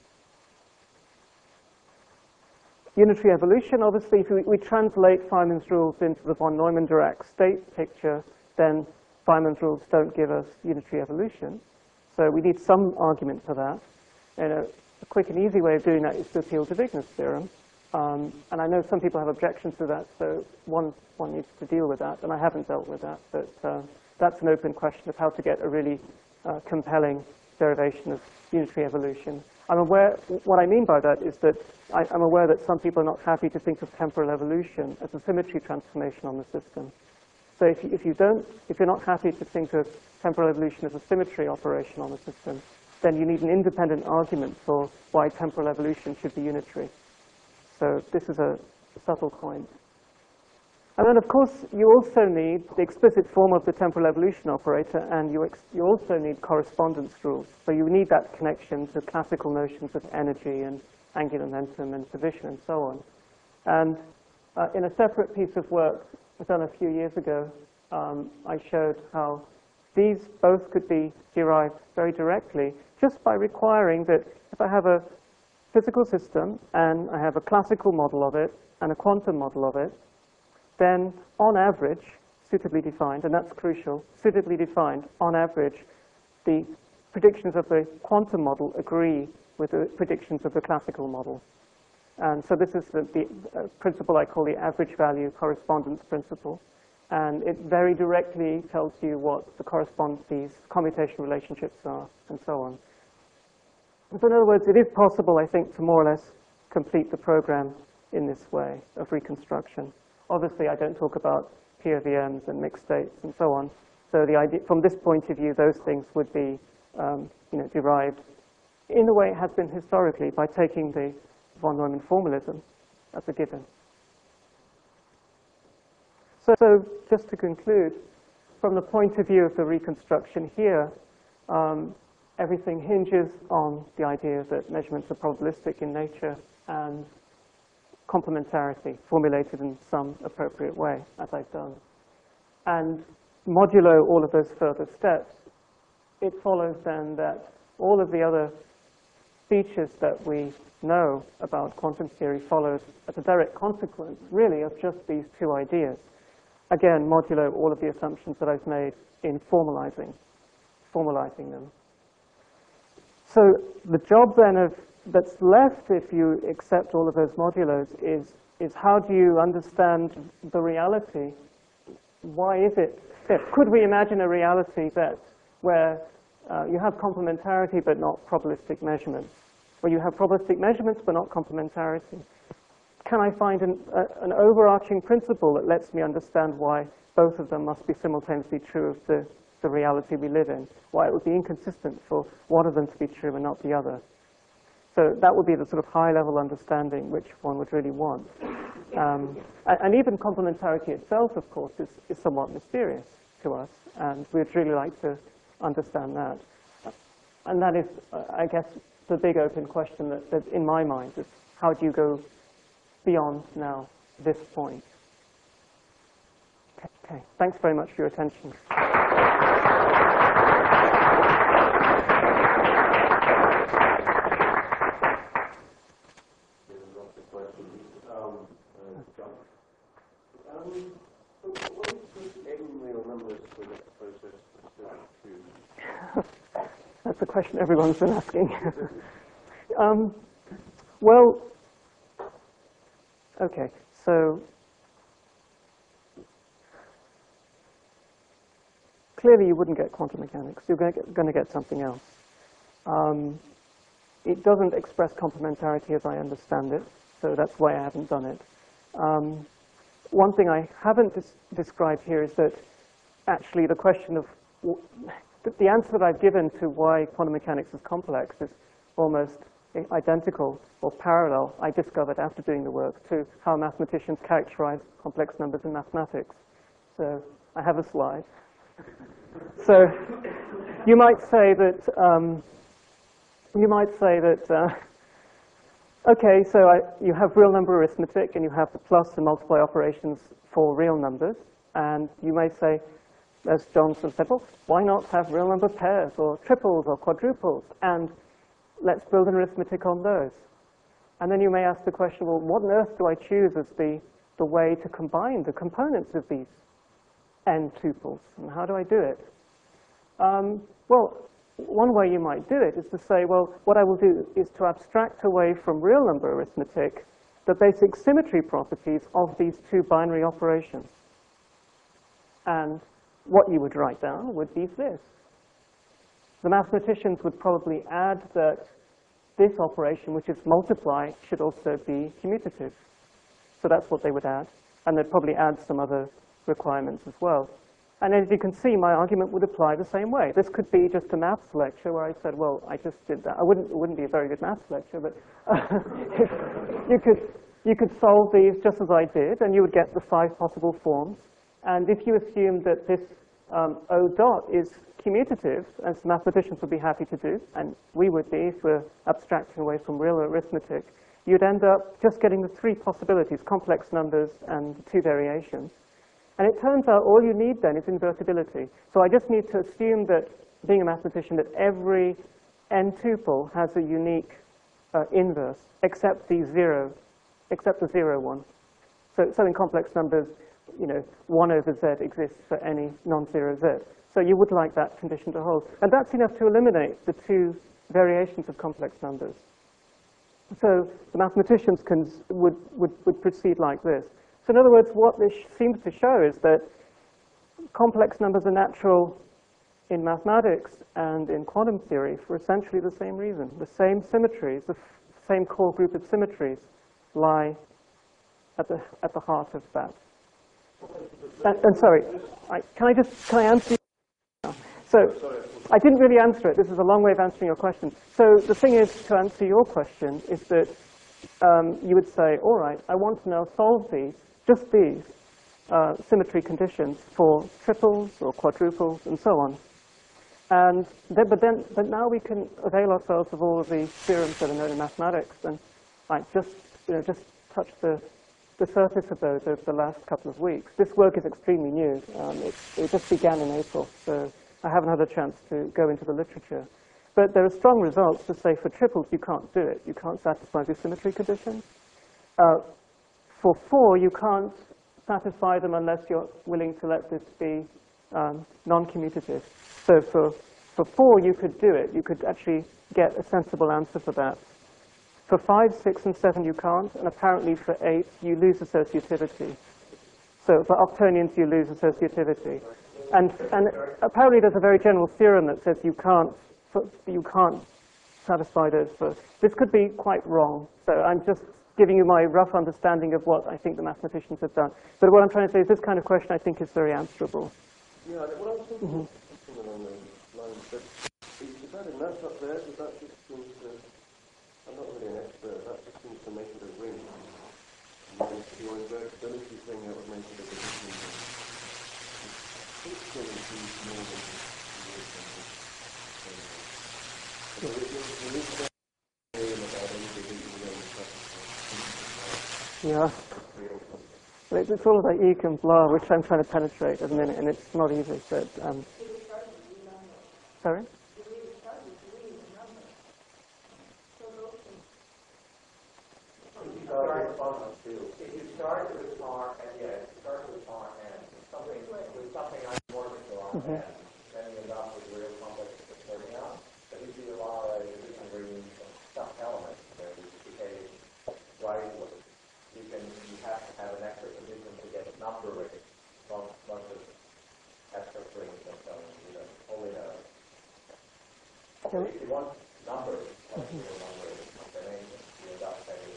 Unitary evolution, obviously, if we, we translate Feynman's rules into the von Neumann-Dirac state picture, then Feynman's rules don't give us unitary evolution. So we need some argument for that. And a, a quick and easy way of doing that is to appeal to Wigner's theorem. Um, and I know some people have objections to that, so one, one needs to deal with that. And I haven't dealt with that, but uh, that's an open question of how to get a really uh, compelling derivation of unitary evolution. I'm aware, what I mean by that is that I, I'm aware that some people are not happy to think of temporal evolution as a symmetry transformation on the system. So if you, if you don't, if you're not happy to think of temporal evolution as a symmetry operation on the system, then you need an independent argument for why temporal evolution should be unitary. So this is a subtle point. And then, of course, you also need the explicit form of the temporal evolution operator, and you, ex you also need correspondence rules. So you need that connection to classical notions of energy and angular momentum and position and so on. And uh, in a separate piece of work done a few years ago, um, I showed how these both could be derived very directly just by requiring that if I have a physical system and I have a classical model of it and a quantum model of it, then on average, suitably defined, and that's crucial, suitably defined, on average, the predictions of the quantum model agree with the predictions of the classical model. And so this is the, the uh, principle I call the average value correspondence principle. And it very directly tells you what the correspond these commutation relationships are, and so on. So in other words, it is possible, I think, to more or less complete the program in this way of reconstruction. Obviously, I don't talk about P O V Ms and mixed states and so on. So the idea, from this point of view, those things would be um, you know, derived in the way it has been historically by taking the von Neumann formalism as a given. So, so just to conclude, from the point of view of the reconstruction here, um, everything hinges on the idea that measurements are probabilistic in nature and complementarity formulated in some appropriate way, as I've done. And modulo all of those further steps, it follows then that all of the other features that we know about quantum theory follows as a direct consequence, really, of just these two ideas. Again, modulo all of the assumptions that I've made in formalizing, formalizing them. So the job then of, that's left if you accept all of those modulos is, is how do you understand the reality? Why is it fifth? Could we imagine a reality that where uh, you have complementarity but not probabilistic measurements? Where you have probabilistic measurements but not complementarity? Can I find an, a, an overarching principle that lets me understand why both of them must be simultaneously true of the, the reality we live in? Why it would be inconsistent for one of them to be true and not the other? So that would be the sort of high-level understanding which one would really want. Um, and, and even complementarity itself, of course, is, is somewhat mysterious to us, and we'd really like to understand that. And that is, uh, I guess, the big open question that, that in my mind is how do you go beyond now this point? Okay, okay. Thanks very much for your attention. That's a question everyone's been asking. um, well, okay, so clearly you wouldn't get quantum mechanics. You're going to get, going to get something else. Um, it doesn't express complementarity as I understand it, so that's why I haven't done it. Um, one thing I haven't des described here is that actually the question of the answer that I've given to why quantum mechanics is complex is almost identical or parallel, I discovered after doing the work, to how mathematicians characterize complex numbers in mathematics. So I have a slide. So you might say that, um, you might say that, uh, okay, so I, you have real number arithmetic and you have the plus and multiply operations for real numbers, and you may say, as Johnson said, well, why not have real number pairs or triples or quadruples? And let's build an arithmetic on those. And then you may ask the question, well, what on earth do I choose as the, the way to combine the components of these n tuples? And how do I do it? Um, well, one way you might do it is to say, well, what I will do is to abstract away from real number arithmetic the basic symmetry properties of these two binary operations. And what you would write down would be this. The mathematicians would probably add that this operation, which is multiply, should also be commutative. So that's what they would add. And they'd probably add some other requirements as well. And as you can see, my argument would apply the same way. This could be just a maths lecture where I said, well, I just did that. I wouldn't, it wouldn't be a very good maths lecture, but uh, you could, you could solve these just as I did, and you would get the five possible forms. And if you assume that this um, O dot is commutative, as mathematicians would be happy to do, and we would be if we're abstracting away from real arithmetic, you'd end up just getting the three possibilities, complex numbers and two variations. And it turns out all you need then is invertibility. So I just need to assume that, being a mathematician, that every n tuple has a unique uh, inverse, except the zero, except the zero one. So, so in complex numbers, you know, one over z exists for any non-zero z. So you would like that condition to hold. And that's enough to eliminate the two variations of complex numbers. So the mathematicians can, would, would, would proceed like this. So in other words, what this seems to show is that complex numbers are natural in mathematics and in quantum theory for essentially the same reason. The same symmetries, the same core group of symmetries lie at the, at the heart of that. And, and sorry, I, can I just, can I answer you? So I didn't really answer it. This is a long way of answering your question. So the thing is, to answer your question, is that um, you would say, all right, I want to now solve these, just these, uh, symmetry conditions for triples or quadruples and so on. And then, but then, but now we can avail ourselves of all of the theorems that are known in mathematics, and like just, you know, just touch the the surface of those over the last couple of weeks. This work is extremely new. Um, it, it just began in April, so I haven't had a chance to go into the literature. But there are strong results to say for triples you can't do it. You can't satisfy the symmetry conditions. Uh, for four, you can't satisfy them unless you're willing to let this be um, non-commutative. So for, for four, you could do it. You could actually get a sensible answer for that. For five, six, and seven, you can't. And apparently for eight, you lose associativity. So for octonions, you lose associativity. And, and apparently there's a very general theorem that says you can't, you can't satisfy those first. This could be quite wrong. So I'm just giving you my rough understanding of what I think the mathematicians have done. But what I'm trying to say is this kind of question I think is very answerable. Yeah, what I was thinking mm-hmm. something along those lines, but is that enough up there? Does that just seem to, I'm not really an expert, that just seems to make it a ring. Your invertibility thing, that would make it a bit different. It's still includes more than so there is that theorem about anything you know yeah. It's all about Eek and blah, which I'm trying to penetrate at the minute, and it's not easy. But um, sorry. If you start with R and yeah, start with R and something with something isomorphic to R and then you end up with real complex starting out. But if you allow a different reading some elements that behave rightly, you can you have to have an extra condition to get a number with it from a bunch of extra strings and so on, you know, only a so if you want numbers, like mm-hmm. real numbers, then you end up having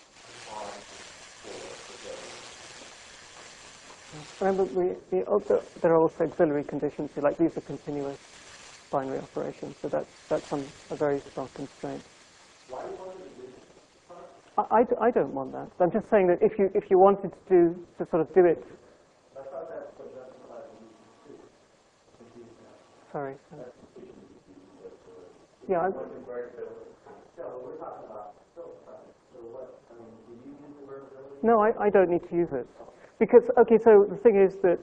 Remember, we, we also, there are also auxiliary conditions. So like these are continuous binary operations, so that's that's some, a very strong constraint. Why do you want to do this? I, I, I don't want that. I'm just saying that if you if you wanted to do to sort of do it. I thought that's what justified you too. Sorry. Yeah. I'm, so we're talking about filter. So what? I mean, do you use invertibility? No, I, I don't need to use it. Because, okay, so the thing is that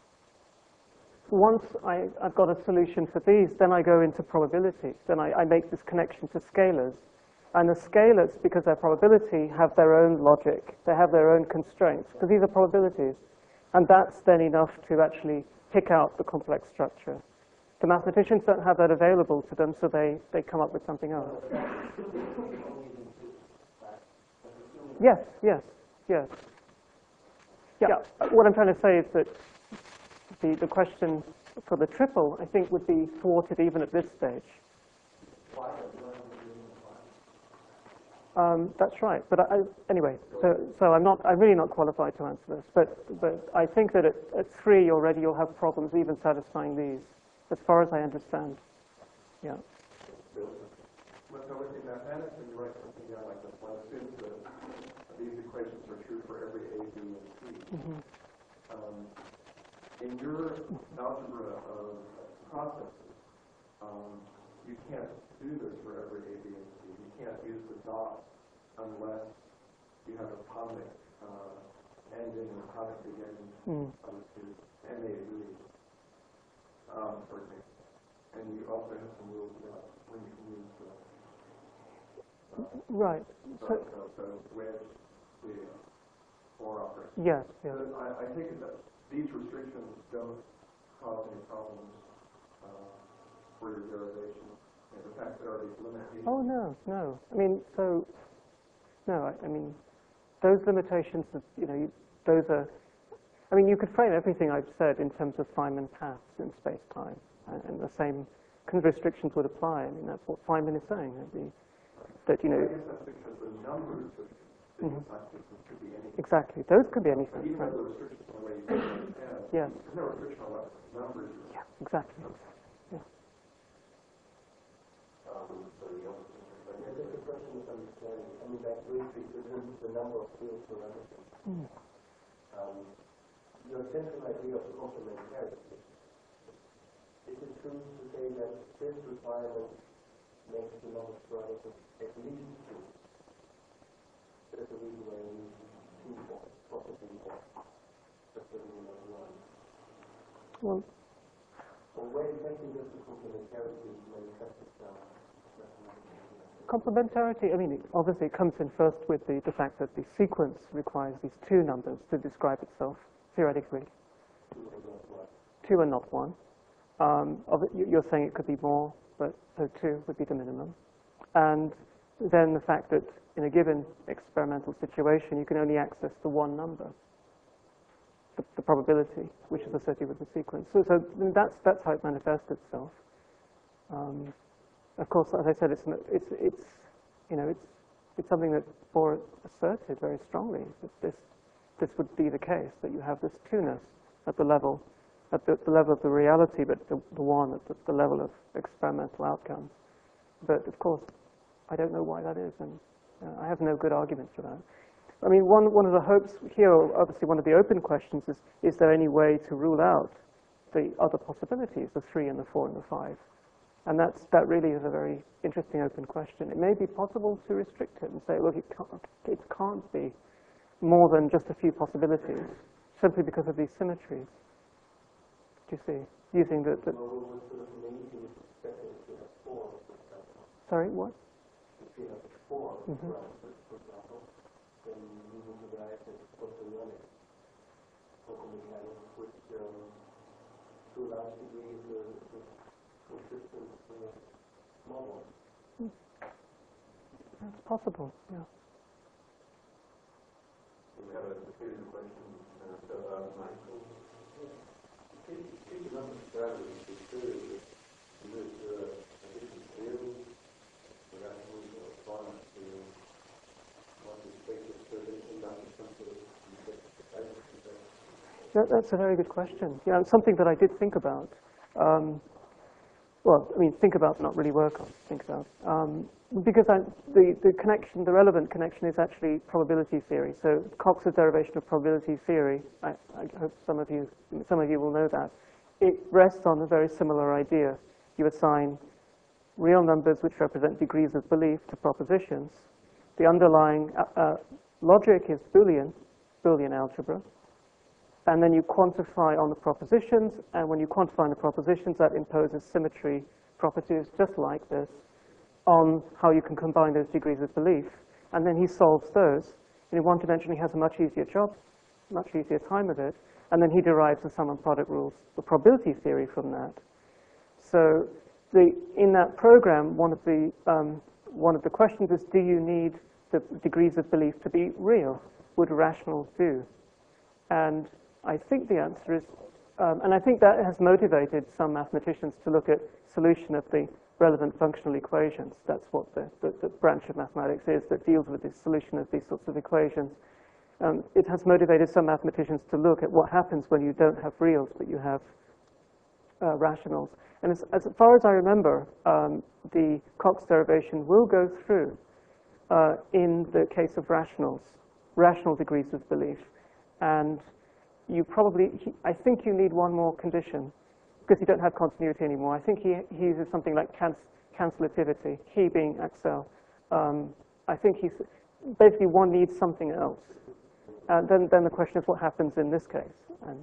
once I, I've got a solution for these, then I go into probability. Then I, I make this connection to scalars. And the scalars, because they're probability, have their own logic. They have their own constraints, because these are probabilities. And that's then enough to actually pick out the complex structure. The mathematicians don't have that available to them, so they, they come up with something else. Yes, yes, yes. Yeah, what I'm trying to say is that the, the question for the triple, I think, would be thwarted even at this stage. Um, that's right. But I, anyway, so, so I'm not, I'm really not qualified to answer this. But, but I think that at, at three already you'll have problems even satisfying these, as far as I understand. Yeah. Well, so in mathematics, when you write something down like this, one assumes that these equations are true for every A, B, and C. Mm-hmm. um, in your algebra of processes, um, you can't do this for every A, B, and C. You can't use the dot unless you have atomic uh, ending and atomic beginning mm. of the two, and they agree, um, for example. And you also have some rules about when you can use the uh, right. So, so, so wedge the or operation. Yes, yes. So I, I take it that these restrictions don't cause any problems uh, for your derivation. And the fact that there are these limitations. Oh no, no. I mean, so no. I, I mean, those limitations. That, you know, you, those are. I mean, you could frame everything I've said in terms of Feynman paths in space-time, and, and the same kind of restrictions would apply. I mean, that's what Feynman is saying. That, the, that you know. I guess that's because the numbers of Mm-hmm. could be anything. Exactly. Those could be anything. Even right? though the restrictions on the way you have, yeah. there's no restriction on what numbers. Yeah, exactly. Yeah. Um, so you also I think the question is understanding. I mean, that briefly presents the number of field parameters. Mm. Um, your central idea of complementarity. Is it true to say that this requirement makes the number of parameters at least two? There's a reason why you use two for possibly more. Just the reason of one. Well, or where exactly does the complementarity manifest itself? Complementarity, I mean, it, obviously it comes in first with the, the fact that the sequence requires these two numbers to describe itself, theoretically. Two and not one. Um, of it, you're saying it could be more, but so two would be the minimum. And then the fact that in a given experimental situation, you can only access the one number, the, the probability, which is associated with the sequence. So, so that's, that's how it manifests itself. Um, Of course, as I said, it's, it's, it's, you know, it's, it's something that Bohr asserted very strongly, that this, this would be the case, that you have this two-ness at the level, at the, the level of the reality, but the, the one at the, the level of experimental outcomes. But of course, I don't know why that is, and uh, I have no good argument for that. I mean, one, one of the hopes here, obviously one of the open questions is, is there any way to rule out the other possibilities, the three and the four and the five? And that's, that really is a very interesting open question. It may be possible to restrict it and say, look, it can't, it can't be more than just a few possibilities, simply because of these symmetries. Do you see? Using the... the Sorry, what? If you have four Mhm. parameters, for example, then you will derive the post-periodic mechanics, which um, to a large degree is the, the consistent uh, model. That's possible, yeah. We have a series of questions uh, about Michael. Speaking of the strategy, it's true that this uh, addition field, but that we will find to want to speak of tradition, that is something That, that's a very good question. Yeah, it's something that I did think about. Um, well, I mean, think about, not really work on, think about. Um, because I, the, the connection, the relevant connection is actually probability theory. So Cox's derivation of probability theory, I, I hope some of you, some of you will know that. It rests on a very similar idea. You assign real numbers which represent degrees of belief to propositions. The underlying uh, uh, logic is Boolean, Boolean algebra. And then you quantify on the propositions, and when you quantify on the propositions, that imposes symmetry properties just like this on how you can combine those degrees of belief. And then he solves those. In one dimension, he has a much easier job, much easier time of it. And then he derives the sum and product rules, the probability theory from that. So the, in that program, one of the, um, one of the questions is, do you need the degrees of belief to be real? Would rationals do? And I think the answer is, um, and I think that has motivated some mathematicians to look at solution of the relevant functional equations. That's what the, the, the branch of mathematics is that deals with the solution of these sorts of equations. Um, it has motivated some mathematicians to look at what happens when you don't have reals, but you have uh, rationals. And as, as far as I remember, um, the Cox derivation will go through uh, in the case of rationals, rational degrees of belief. And you probably, he, I think you need one more condition, because you don't have continuity anymore. I think he, he uses something like canc cancellativity, he being Axel. Um, I think he's, basically one needs something else. And then, then the question is what happens in this case. And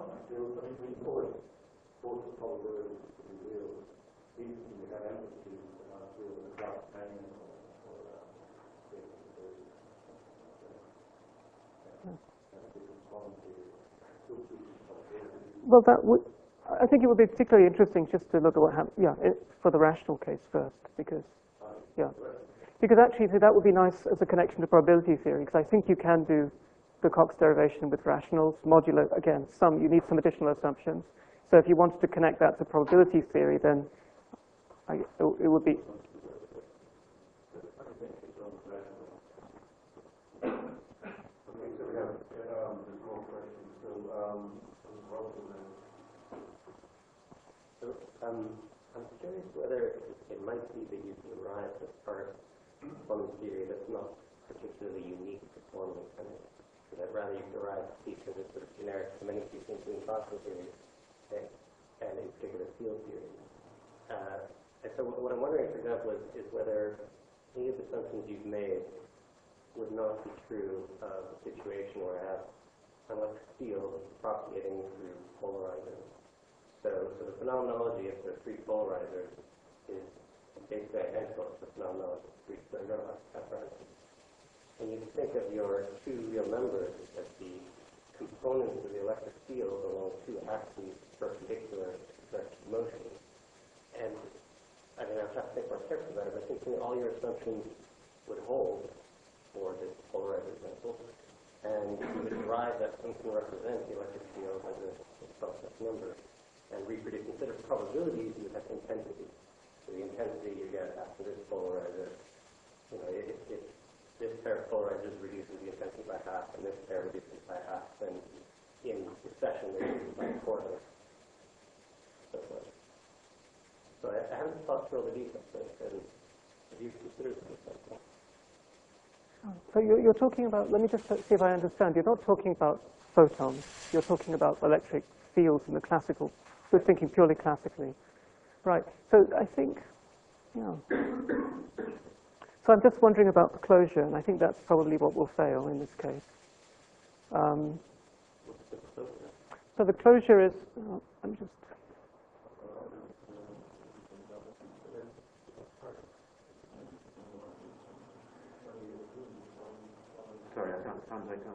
well, that would, I think it would be particularly interesting just to look at what happens, yeah, it, for the rational case first, because, yeah. Because actually that would be nice as a connection to probability theory, because I think you can do the Cox derivation with rationals, modulo, again, some, you need some additional assumptions. So if you wanted to connect that to probability theory, then I, it would be, Um, I'm curious whether it might be that you derive the first quantum theory that's not particularly unique to quantum mechanics, but that rather you derive features of sort of generic symmetry between classical theory and, and in particular field theory. Uh, and so what I'm wondering, for example, is, is whether any of the assumptions you've made would not be true of a situation where I have an electric field propagating through polarizers. So, so the phenomenology of the three polarizers is basically identical to the phenomenology of three square apparatus. When you think of your two real numbers as the components of the electric field along two axes perpendicular to directed motion, and I mean, I'll have to think more carefully about it, but thinking all your assumptions would hold for this polarizer example, and you would derive that something represents the electric field as a subset number, and reproduce, instead of probabilities, you would have intensity. So the intensity you get after this polarizer, you know, if, if this pair of polarizers reduces the intensity by half, and this pair reduces it by half, then in succession they reduce by a quarter. So, uh, so I, I haven't thought through all the details, but um, have you considered this? So you're, you're talking about, let me just see if I understand, you're not talking about photons, you're talking about electric fields in the classical, we're thinking purely classically. Right, so I think, yeah. So I'm just wondering about the closure, and I think that's probably what will fail in this case. Um, so the closure is, oh, I'm just, Sorry, I can't, sometimes I can't.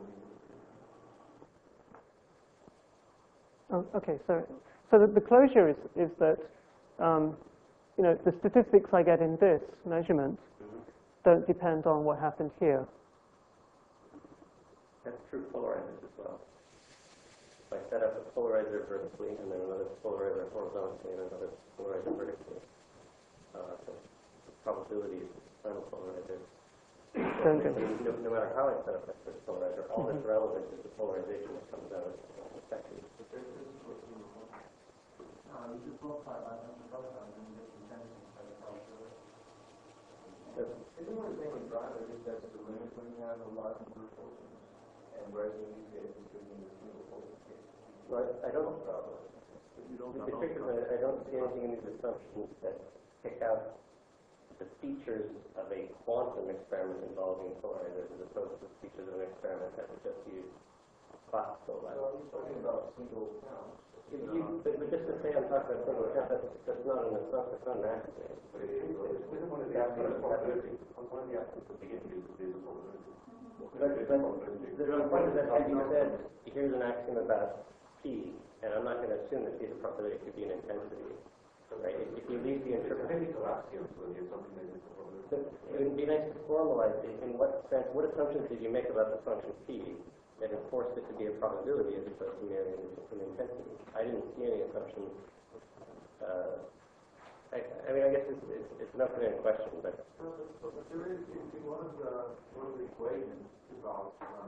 oh, okay, so, so the, the closure is, is that, um, you know, the statistics I get in this measurement don't depend on what happened here. That's true polarizers as well. If I set up a polarizer vertically and then another polarizer horizontally and another polarizer vertically, uh, the probability of the final polarizer, Don't go. no, no matter how I set up that first polarizer, all that's relevant is the polarization that comes out of the second. Uh, you just multiply by the number of photons and you get the intensity by the probability. Isn't what you're saying with drive, I think that's the limit when you have a large number of photons, and whereas in these cases, because in the single photon case, So I, I don't, You don't the have trick is I, I don't see anything in these assumptions that pick out the features of a quantum experiment involving polarizers as opposed to the features of an experiment that would just use classical. so he's talking about single counts. You, you, but, but just to say I'm talking about single count, that's, that's not an assumption, that's not an accident. But it is, it's one of the aspects of probability. One of the aspects of beginning is the probability. But, but the point is that as you said, here's an axiom about P, and I'm not going to assume that P is a probability, it could be an intensity. Right? If, if you leave the interpretation of axioms, then you have something that is a probability. It would be nice to formalize it. In what sense, what assumptions did you make about the function P that enforced it to be a probability as opposed to merely an intensity? I didn't see any assumptions. Uh, I, I mean, I guess it's, it's, it's an open-ended question, but But there is, in one of the, one of the equations about, um,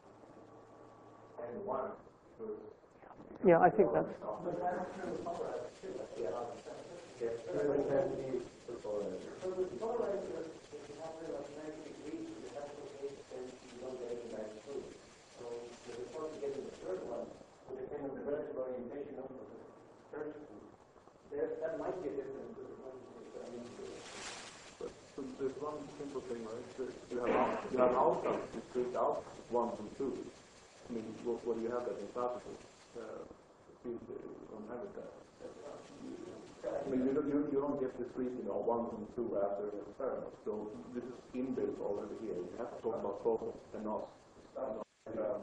n one, so Yeah, I think that's, but that's true of polarizers too, that's the other thing. yes, true intensity for polarizer. So the polarizer, if you have it like ninety degrees, the actual case then you don't get any back through. So the result you get in the third one will depend on the relative orientation of the first two. There, that might be a difference with the one I mean, But so there's one simple thing, right? So you have out, you have outcomes, you split out one from two. I mean, what, what do you have that in classical? Uh, field, uh, you don't have it there. I mean, you don't, you, you don't get discrete, you know, one from two after an experiment. So this is inbuilt already here. You have to talk about photons and not. And, uh,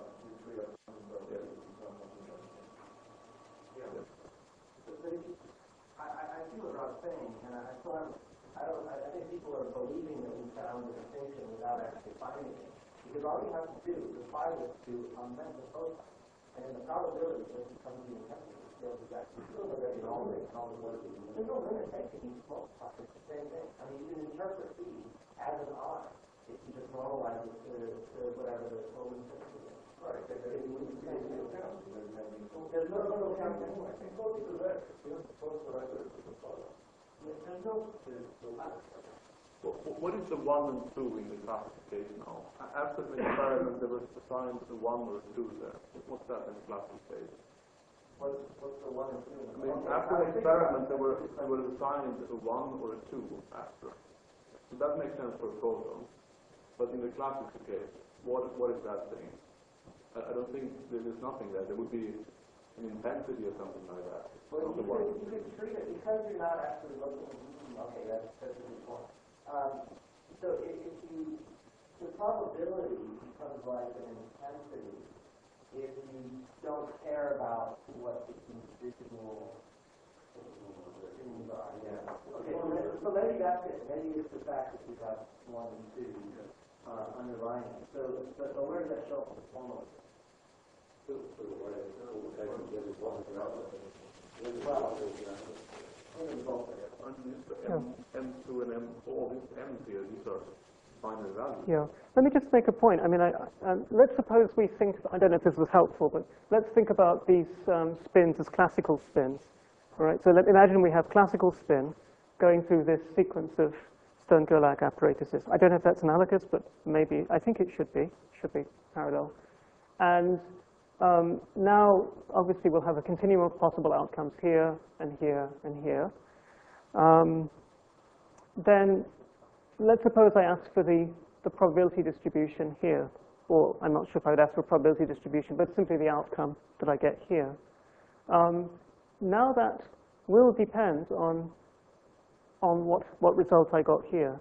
I, I, I see what Rob's saying, and I, I still have, I don't, I, I think people are believing that we found the distinction without actually finding it. Because all you have to do is apply this to augment the photon, and the probability that it becomes the intensity scale is actually still already all the all the work. There's no limitation to each multiply. It's the same thing. I mean, you can interpret B as an R if you just normalize it to, to whatever the total intensity is. Right. If you wouldn't say no count, there's no no count anyway. It's supposed to be there. You're supposed to write it to the photon. There's no. What, what is the one and two in the classification now? After the experiment, there was assigned a one or a two there. What's that in the classification? What's, what's the one and two? I mean, after the experiment, there were there were assigned a one or a two after. So that makes sense for a photon. But in the classical case, what what is that thing? I, I don't think there is nothing there. There would be in intensity or something like that. Well, Not you the one. could, you could treat it, because you're not actually looking, okay, that's, that's a good point. Um, so if, if you, the probability becomes like an intensity if you don't care about what the individual things are, yeah. Okay, so maybe, so maybe that's it, maybe it's the fact that you have one and two uh, underlying it. So, so, so where does that show up in the formula? Well, in the both there. And this M, M two and M four, these M's here, these are binary values. Yeah. Let me just make a point. I mean, I, um, let's suppose we think, I don't know if this was helpful, but let's think about these um, spins as classical spins. All right, so let, imagine we have classical spin going through this sequence of Stern-Gerlach apparatuses. I don't know if that's analogous, but maybe, I think it should be, should be parallel. And um, now, obviously, we'll have a continuum of possible outcomes here, and here, and here. Um, then, let's suppose I ask for the, the probability distribution here, or I'm not sure if I would ask for a probability distribution, but simply the outcome that I get here. Um, now that will depend on, on what, what result I got here.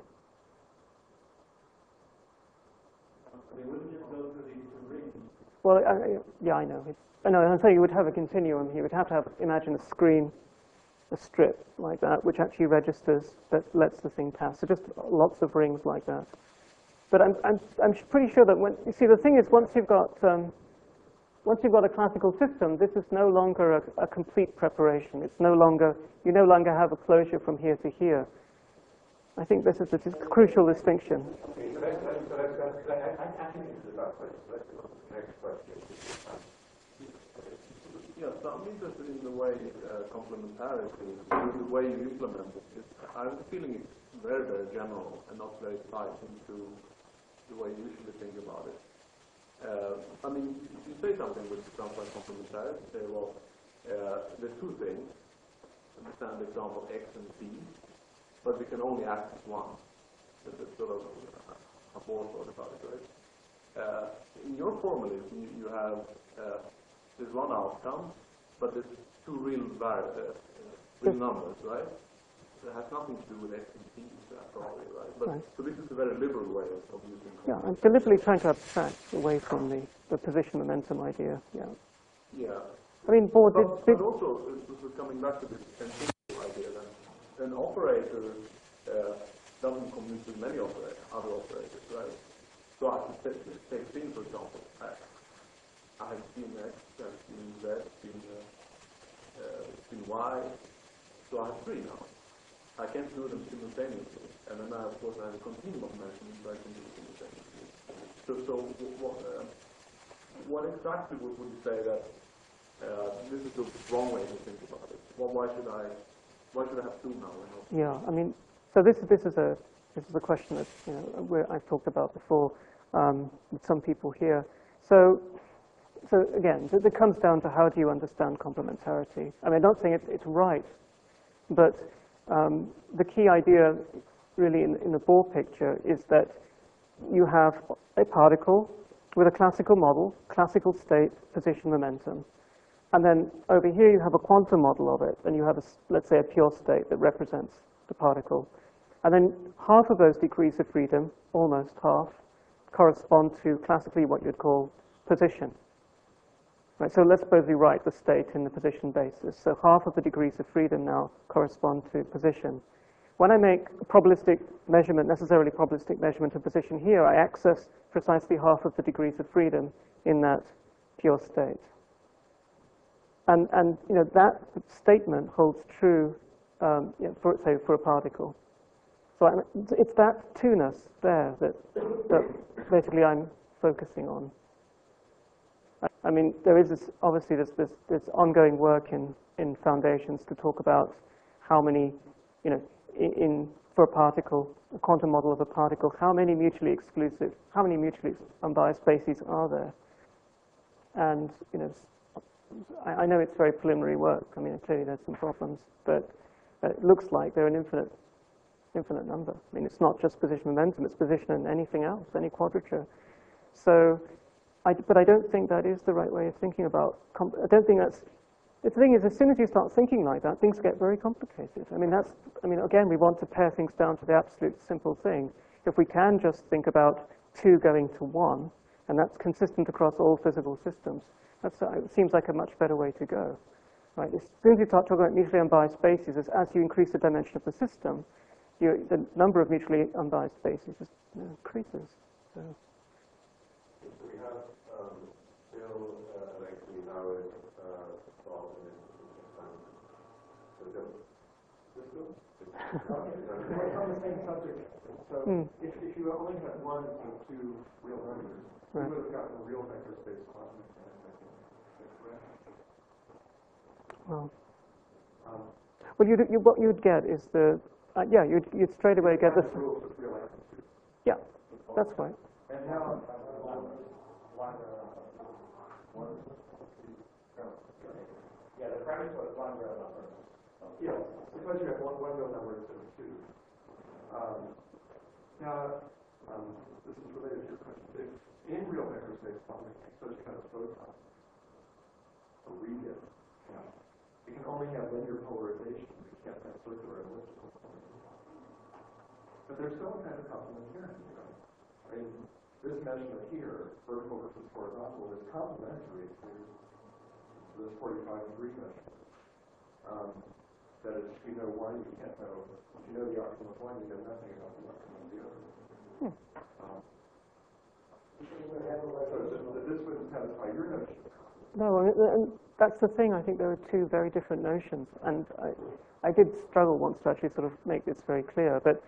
I mean, wouldn't you go through these two rings? Well, I, yeah, I know. It, I know, and so you would have a continuum. You would have to have, imagine a screen, a strip like that, which actually registers, that lets the thing pass. So just lots of rings like that. But I'm, I'm, I'm pretty sure that when, you see, the thing is, once you've got, um, once you've got a classical system, this is no longer a, a complete preparation. It's no longer, you no longer have a closure from here to here. I think this is a dis crucial distinction. Okay, so let's, so let's, let's, I, I, I think this is about question. Let's go to the next question. Yes, I'm interested in the way uh, complementarity, the way you implement it. It's, I have a feeling it's very, very general and not very tied into the way you usually think about it. Uh, I mean, you say something which sounds like complementarity, say, well, uh, there's two things, understand the example X and C, but we can only access one. That's a sort of a more thought about it, right? Uh, in your formalism, you, you have uh, there's one outcome, but there's two real, var uh, real numbers, right? It has nothing to do with X and T, probably, right? But, Right. So this is a very liberal way of, of using. Yeah, I'm deliberately trying to abstract away from the, the position momentum idea. Yeah. Yeah. I mean, Bohr did, But, did but also, uh, this is coming back to this continuum idea, that an operator uh, doesn't commute with many opera other operators, right? So I can take, take spin, for example. I, I have spin X, I have spin Z, spin, uh, uh, spin Y, so I have three now. I can't do them simultaneously, and then I, of course, I have a continuum of measurements that I can do simultaneously. So, so what, uh, what exactly would, would you say that uh, this is the wrong way to think about it? Well, why should I, why should I have two now? And not Yeah, I mean, so this this is a this is a question that you know where I've talked about before um, with some people here. So, so again, it, it comes down to how do you understand complementarity? I mean, I'm not saying it's it's right, but um, the key idea, really, in, in the Bohr picture is that you have a particle with a classical model, classical state, position, momentum. And then over here you have a quantum model of it, and you have, a, let's say, a pure state that represents the particle. And then half of those degrees of freedom, almost half, correspond to classically what you'd call position. Right, so let's suppose we write the state in the position basis. So half of the degrees of freedom now correspond to position. When I make a probabilistic measurement, necessarily probabilistic measurement of position here, I access precisely half of the degrees of freedom in that pure state. And, and you know, that statement holds true, um, you know, for, say, for a particle. So I, it's that two-ness there that, that basically I'm focusing on. I, I mean, there is this, obviously this, this, this ongoing work in, in foundations to talk about how many, you know, in, in for a particle, a quantum model of a particle, how many mutually exclusive, how many mutually unbiased bases are there? And, you know, I, I know it's very preliminary work. I mean, clearly there's some problems, but it looks like they're an infinite, infinite number. I mean, it's not just position momentum, it's position and anything else, any quadrature. So, I, but I don't think that is the right way of thinking about, comp I don't think that's The thing is, as soon as you start thinking like that, things get very complicated. I mean, that's, I mean, again, we want to pare things down to the absolute simple thing. If we can just think about two going to one, and that's consistent across all physical systems, that's, uh, it seems like a much better way to go. Right? As soon as you start talking about mutually unbiased spaces, as, as you increase the dimension of the system, you, the number of mutually unbiased spaces just you know, increases. So. We have um, still uh, electrically powered uh, solves in this system. So the system? It's on the same subject. So Hmm. if, if you only had one of two real numbers, Right. you would have gotten a real vector space quantum mechanics, I think. Is that correct? Well, Um, well you'd, you, what you'd get is the, uh, yeah, you'd, you'd straight away get the, rules with real magnitude. yeah, that's right. And now, Yeah, the premise was one real number. yes, suppose you have one, one real number instead of two. Um, now, um, this is related to your question. If in real vector space quantum mechanics, such kind of photon, a region, yeah, it can only have linear polarization. It can't have circular and elliptical polarization. But there's still a kind of complementarity, right? I mean, this measurement here, vertical versus horizontal, is complementary to this forty-five degree measurement. Um, that is, if you know one, you can't know. If you know the outcome of one, you know nothing about the outcome of the other. Hmm. Um, so th- this wouldn't satisfy your notion of complement. No, I mean, and that's the thing. I think there are two very different notions, and I, I did struggle once to actually sort of make this very clear. But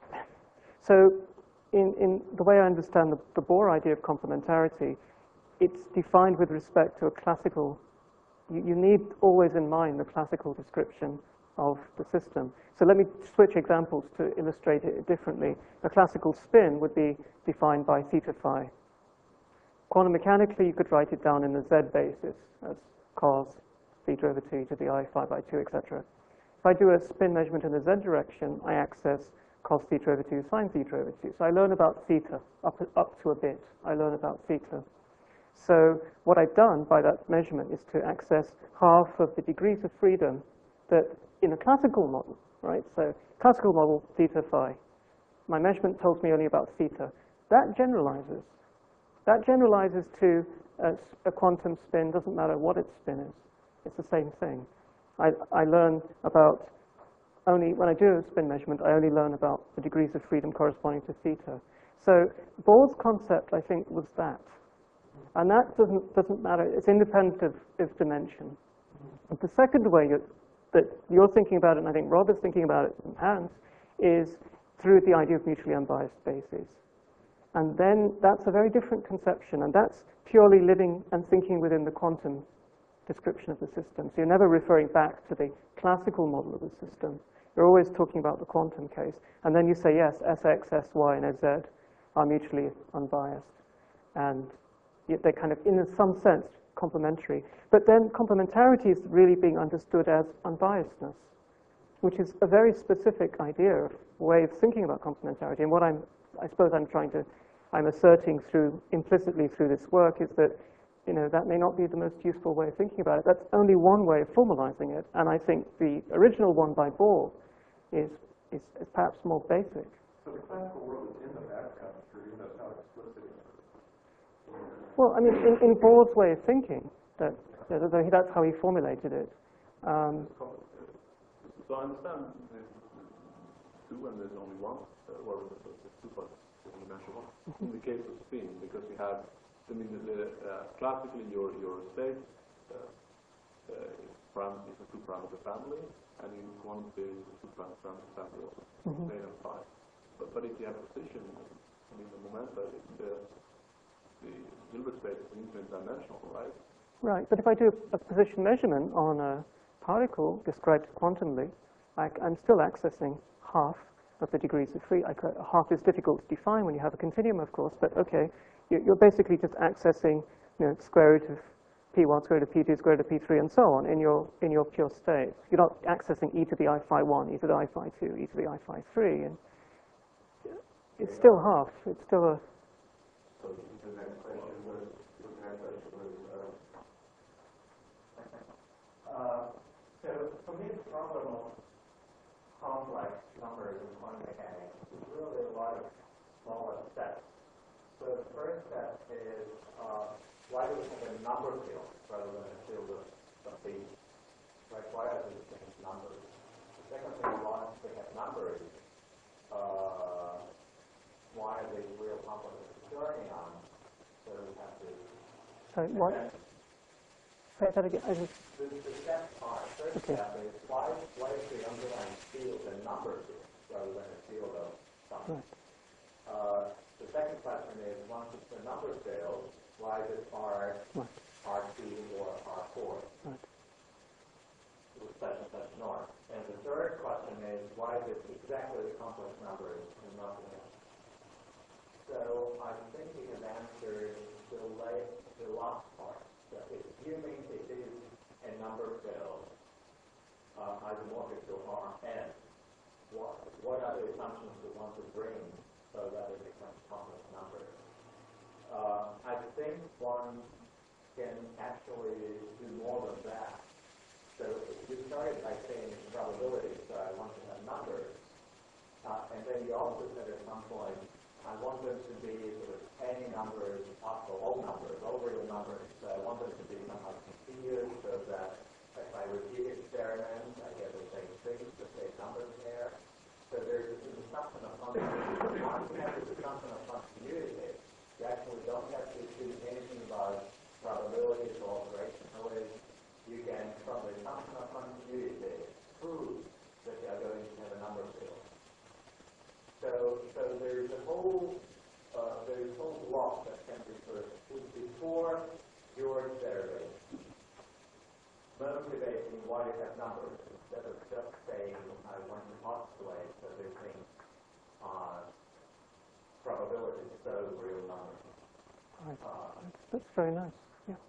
so, in in the way I understand the, the Bohr idea of complementarity, it's defined with respect to a classical. You, you need always in mind the classical description of the system. So let me switch examples to illustrate it differently. A classical spin would be defined by theta phi. Quantum mechanically, you could write it down in the z basis as cos theta over t to the I phi by two, et cetera. If I do a spin measurement in the z direction, I access cos theta over two sine theta over two. So I learn about theta up, up to a bit. I learn about theta. So what I've done by that measurement is to access half of the degrees of freedom that in a classical model, right? So classical model, theta phi. My measurement tells me only about theta. That generalizes. That generalizes to a, a quantum spin, doesn't matter what its spin is. It's the same thing. I, I learn about only, when I do a spin measurement, I only learn about the degrees of freedom corresponding to theta. So Bohr's concept, I think, was that. And that doesn't, doesn't matter. It's independent of, of dimension. But the second way you're, that you're thinking about it, and I think Rob is thinking about it in Hans, is through the idea of mutually unbiased spaces. And then that's a very different conception, and that's purely living and thinking within the quantum description of the system. So you're never referring back to the classical model of the system. You're always talking about the quantum case. And then you say, yes, S X, S Y, and S Z are mutually unbiased. And they're kind of, in some sense, complementary. But then complementarity is really being understood as unbiasedness, which is a very specific idea, way of thinking about complementarity. And what I'm, I suppose I'm trying to, I'm asserting through, implicitly through this work is that, you know, that may not be the most useful way of thinking about it. That's only one way of formalizing it. And I think the original one by Bohr is, is, is perhaps more basic. So the classical world is in the background, sure, even though it's not explicit. Well, I mean, in, in Bohr's way of thinking, that, that, that he, that's how he formulated it. Um, So I understand there's two and there's only one, uh, or there's two parts in the measure one. In the case of spin, because you have, I mean, the, the, uh, classically your your state uh, uh, is, param is a two-parameter family, and in quantum theory is a two-parameter family also, Mhm. eight and five. But but if you have position, I mean the momenta, it's the the Hilbert space is infinite dimensional, right? Right, but if I do a position measurement on a particle described quantumly, I, I'm still accessing half of the degrees of freedom. Half is difficult to define when you have a continuum, of course, but okay, you're basically just accessing, you know, square root of P one, square root of P two, square root of P three, and so on in your in your pure state. You're not accessing e to the I phi one, e to the I phi two, e to the I phi three, and it's still half. It's still a. So the next question was, the next question was, uh, Um, Uh, so for me, the problem of complex numbers in quantum mechanics is really a lot of smaller steps. So the first step is uh, why do we have a number field rather than a field of, of these? Like, why are these things numbers? The second thing, once we have numbers, uh, why are they real complexes starting on? So we have to. Sorry, what? Say that again. I just, The, the steps are, first Okay. step is why, why is the underlying field a number field rather than a field of something? right. Uh, the second question is, once it's a number field, why is it R, Right. R two or R four Right. with such and such norm? And the third question is, why is it exactly the complex numbers and nothing else? So I think we have answered the, late, the last part. That assuming it is a number field, uh, isomorphic to R n, what, what are the assumptions we want to bring so that it becomes complex numbers? Uh, I think one can actually do more than that. So if you started by saying probability, so I want to have numbers, uh, and then you also said at some point, I want them to be sort of any numbers possible, all numbers, all real numbers. So I want them to be somehow continuous so that if I repeat experiments, I get the same things, the same numbers there. So there's this assumption of continuity. Once you have this assumption of continuity, you actually don't have to do anything about probabilities or operationality. You can, from the assumption of continuity, prove that you are going to have a number field. So, so there's a whole, uh, there's a whole block that can be sort of put before your derivation, motivating why you have numbers instead of just saying I want to postulate that these things are probabilities, so real numbers. Right. Uh, That's very nice. Yeah.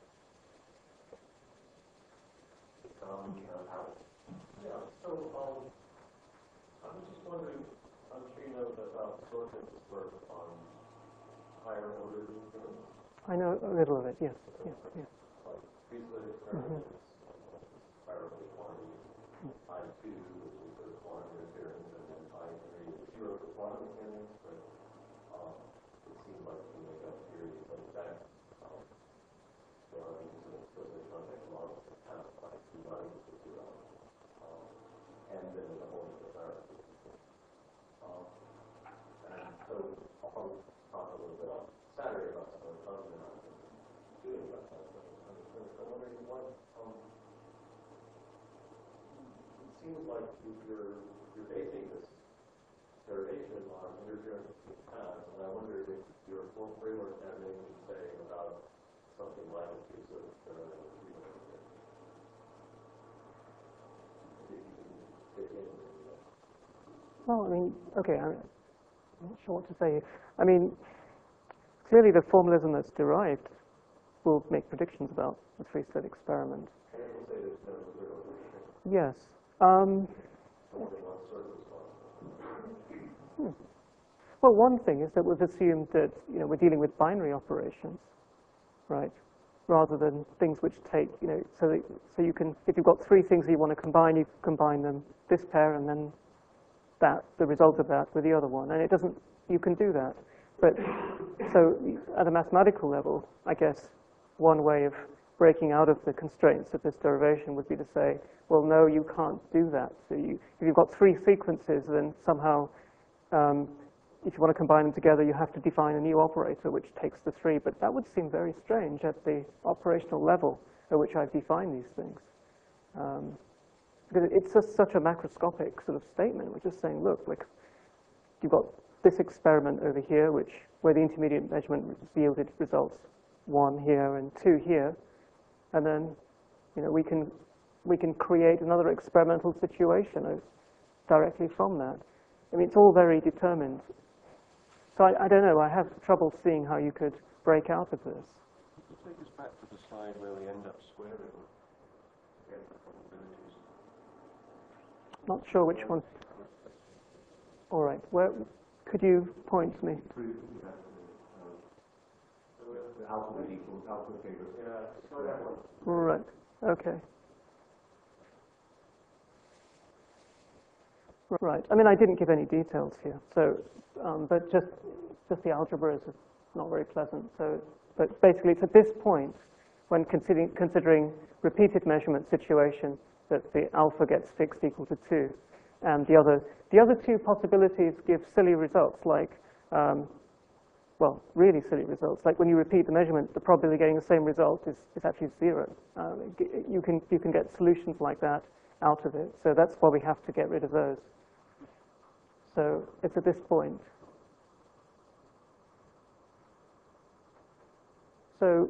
Um, uh, Howard? Yeah, so, um, I was just wondering, I'm sure you know about Sorkin's work on higher order instruments, I know a little of it. Yes. Yes. Yes. like Friesland experiments, spiral quantity, I two, which is the quantum interference, and then I three, which you wrote the quantum mechanics, but um, it seemed like you make up theories like that. Um, so I think it's an explicit context model to kind of like two bodies to zero. Um, and then there's a whole other parameter. Um, and so I'll probably talk a little bit on Saturday about some of the fun that I've been doing about that. But I'm wondering what, um, it seems like you're, you're basing this derivation on interference between paths, and I wonder if your full framework has anything to say about something like a case of uh, if you can fit in with that. Well, I mean, okay. I'm not sure what to say. I mean, clearly the formalism that's derived will make predictions about the three-state experiment. And we'll say there's no zero prediction. Yes. Um, Something on surface level. hmm. Well, one thing is that we've assumed that you know we're dealing with binary operations, right? Rather than things which take you know so that, so you can if you've got three things that you want to combine, you combine them this pair and then that the result of that with the other one, and it doesn't. You can do that, but so at a mathematical level, I guess one way of breaking out of the constraints of this derivation would be to say, well, no, you can't do that. So you, if you've got three sequences, then somehow, um, if you want to combine them together, you have to define a new operator which takes the three. But that would seem very strange at the operational level at which I've defined these things. Um, because it's just such a macroscopic sort of statement. We're just saying, look, like you've got this experiment over here, which where the intermediate measurement yielded results one here and two here, and then you know we can we can create another experimental situation as directly from that. I mean, it's all very determined. So I, I don't know. I have trouble seeing how you could break out of this. Take us back to the slide where we end up squaring again, the probabilities. Not sure which one. All right. Where could you point to me? Prove that you have the, uh, the alpha equals alpha figure. Yeah, so that one. Right. Okay. Right. I mean, I didn't give any details here, so, um, but just, just the algebra is not very pleasant. So, but basically, it's at this point, when considering, considering repeated measurement situation, that the alpha gets fixed equal to two. And the other, the other two possibilities give silly results, like, um, well, really silly results. Like when you repeat the measurement, the probability of getting the same result is, is actually zero. Uh, you can, you can get solutions like that out of it. So that's why we have to get rid of those. So it's at this point. So,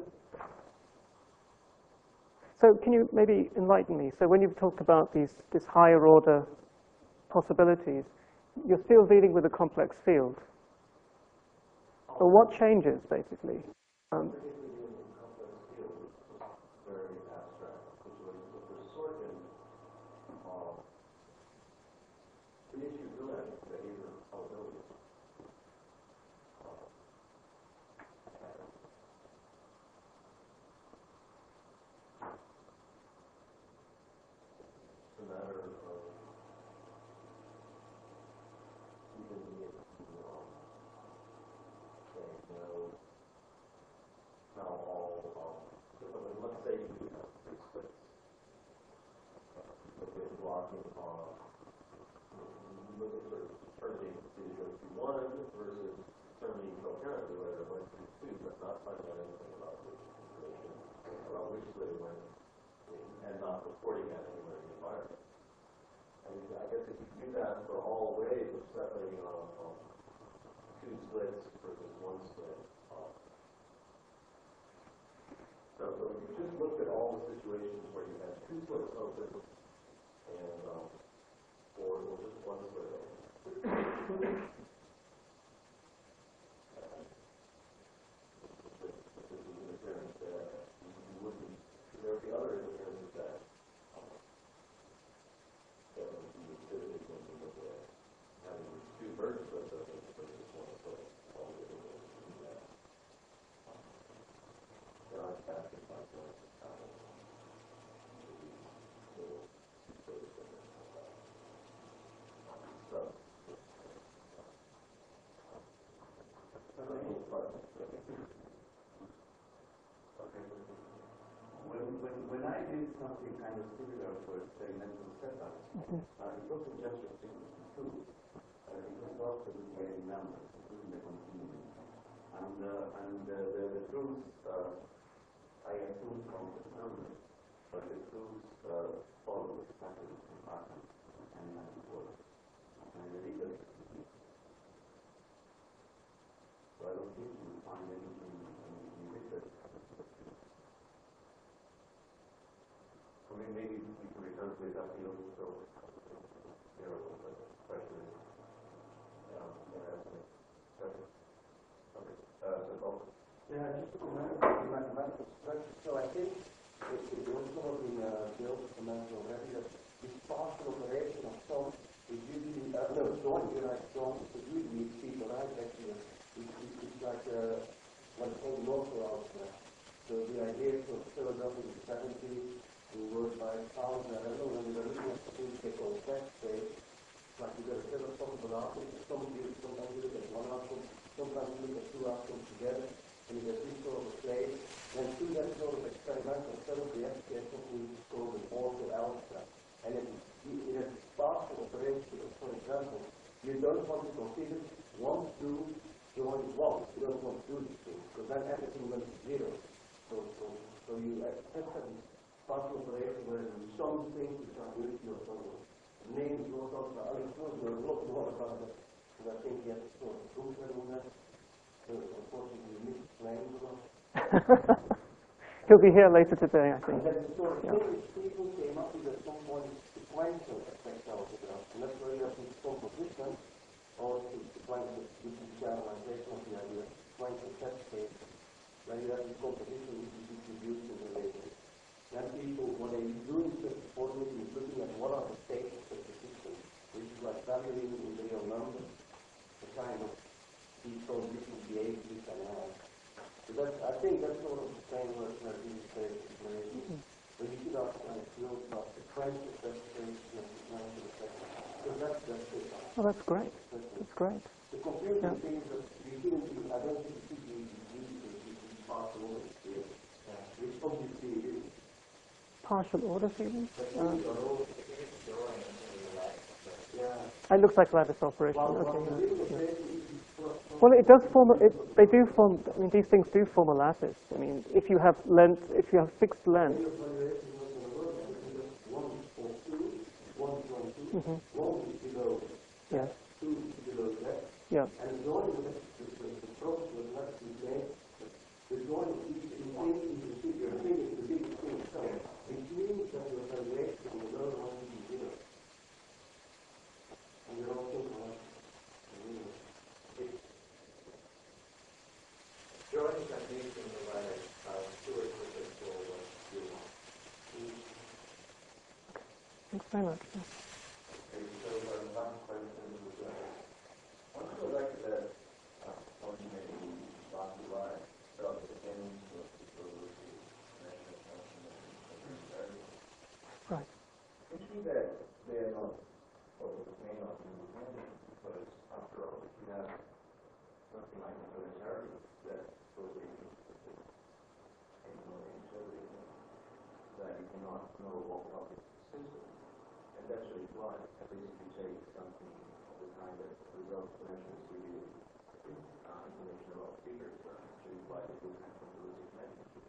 so can you maybe enlighten me? So when you've talked about these, this higher order possibilities, you're still dealing with a complex field. So what changes, basically? Um, When I did something kind of similar for experimental setup, mm-hmm. uh, it wasn't just restricted to two. Uh, it was also getting numbers, including the continuum. And, uh, and uh, the, the truths, uh, I assume complex numbers, but the truths uh, follow exactly the same pattern and that it works. And the legal so I don't think you will find anything in research. I mean, maybe we can return to that field, so, you know, the question is, um, yeah, okay. Okay, uh, so, oh. Yeah, just a matter of mathematical structure. So I think it, it was probably uh, built from that already that this partial operation of some is usually, uh, no, John, you're right, John, is usually people, right, actually, it's, it's like uh, what's called local algebra. So the idea for Philadelphia in the seventies, we worked by thousand, I don't know, when we were looking at things they call test space, like you got a set of some atoms, some you sometimes you look at one atom, sometimes you look at two atoms together, and you get this sort of place. Then through that sort of experimental setup, we have to get something called an ortho algebra. And it, it has partial operation. For example, you don't want to consider one, two, join one. You don't want to do this thing, because then everything went to zero. So, so, so you accept that this partial operation where there is some things which are really or something. The name is not also, I mean, there's a lot more about that, because I think you have to sort of prove that on that. So, unfortunately, you misexplained a lot. He'll be here later today, I think. And that's the sort of Yeah. thing which people came up with at some point sequential effect algebra. And that's where you have this composition, or the sequential, which is generalization of the idea, sequential test case, where you have this composition which is distributed and related. Then people, what they do in such a formula is looking at what are the states of the system, which is like valuing in real numbers, the kind of these sort of different behaviors you can have. So that's, I think that's sort of the same word that these states exploration. But you should also kind of feel about the French effect, and the French effect. So that's, that's the that's great. That's great. The confusing Yeah. thing is that you shouldn't, I don't think it should be used as partial order field, which obviously it is. Partial order field? But Um, these are all, yeah. it looks like lattice operation. Well, Okay. well, the yeah, little yeah. bit is for- Well, it does form. A, it, they do form. I mean, these things do form a lattice. I mean, if you have length, if you have fixed length. one or two, one from two, Mhm. one is below, Yeah. two is below left, Yeah. and the joint with the, the, the problem with left is left, the joint is the thing is the big, the thing is the big thing, so it means that your valuation on the lower one is zero. And you're also like, you know, it's Drawing techniques in the way of Stuart Richard or you want. Thanks very much. Yeah. Okay, so uh, one question was, uh, once you elect that, uh, on the last July, so the beginning of the probability measurement function and Right. it seems that they are not, or may not be independent, because after all, if you have something like a planetary that totally that you cannot know what topic system. And that's really why, at least if you take something of the kind that results measures give you uh, information about figures, uh, actually why they do have probability measurement.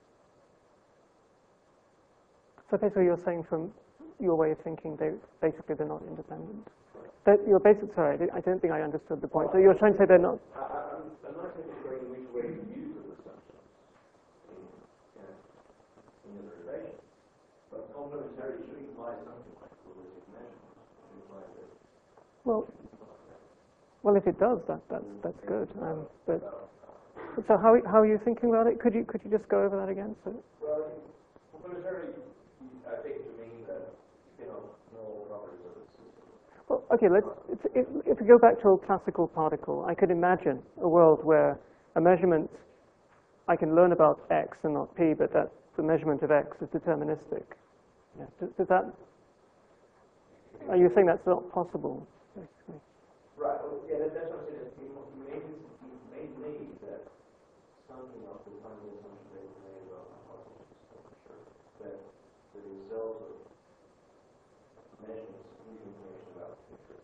So basically, you're saying from your way of thinking, they basically they're not independent. That you're basically sorry, I di- I don't think I understood the point. So you're trying to say they're not. I, I, I'm, I'm not necessarily which way you use those assumptions in, in, in the derivation, but complementarity should imply something like probabilistic measurement. It implies that. Well, well, if it does, that that's that's good. Um, but so how how are you thinking about it? Could you could you just go over that again? So, Well, complementarity, I take to mean that you cannot know all properties of the system. well, okay. Let's if, if, if we go back to a classical particle, I could imagine a world where a measurement I can learn about x and not p, but that the measurement of x is deterministic. Yeah. Does, does that? Are you saying that's not possible? Basically? Right, well, yeah, that, that's what I'm saying. That you, you made this, you made me that something of the kind of assumption that you made about hypothesis, for sure, that the result of measurements give you information about the future.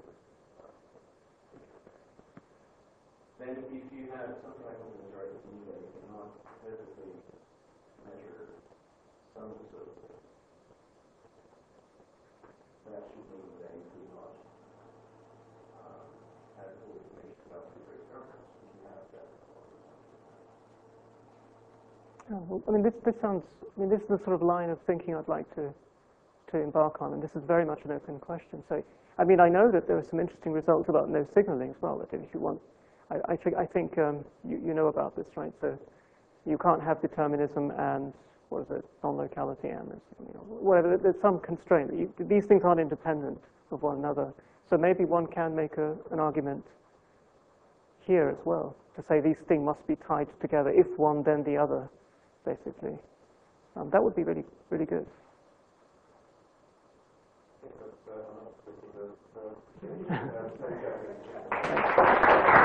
Then if you have something like complementarity, it means that you cannot perfectly measure some sort of that should mean that you do not um, have full information about future experiments. You have that. Oh, well, I mean, this this sounds. I mean, this is the sort of line of thinking I'd like to to embark on, and this is very much an open question. So, I mean, I know that there are some interesting results about no signaling as well. That if you want, I I think I think um, you you know about this, right? So, you can't have determinism and what is it, non-locality and you know, whatever. There's some constraint. You, these things aren't independent of one another. So maybe one can make a, an argument here as well to say these things must be tied together. If one, then the other, basically. Um, that would be really, really good. I think that's, uh, Thanks.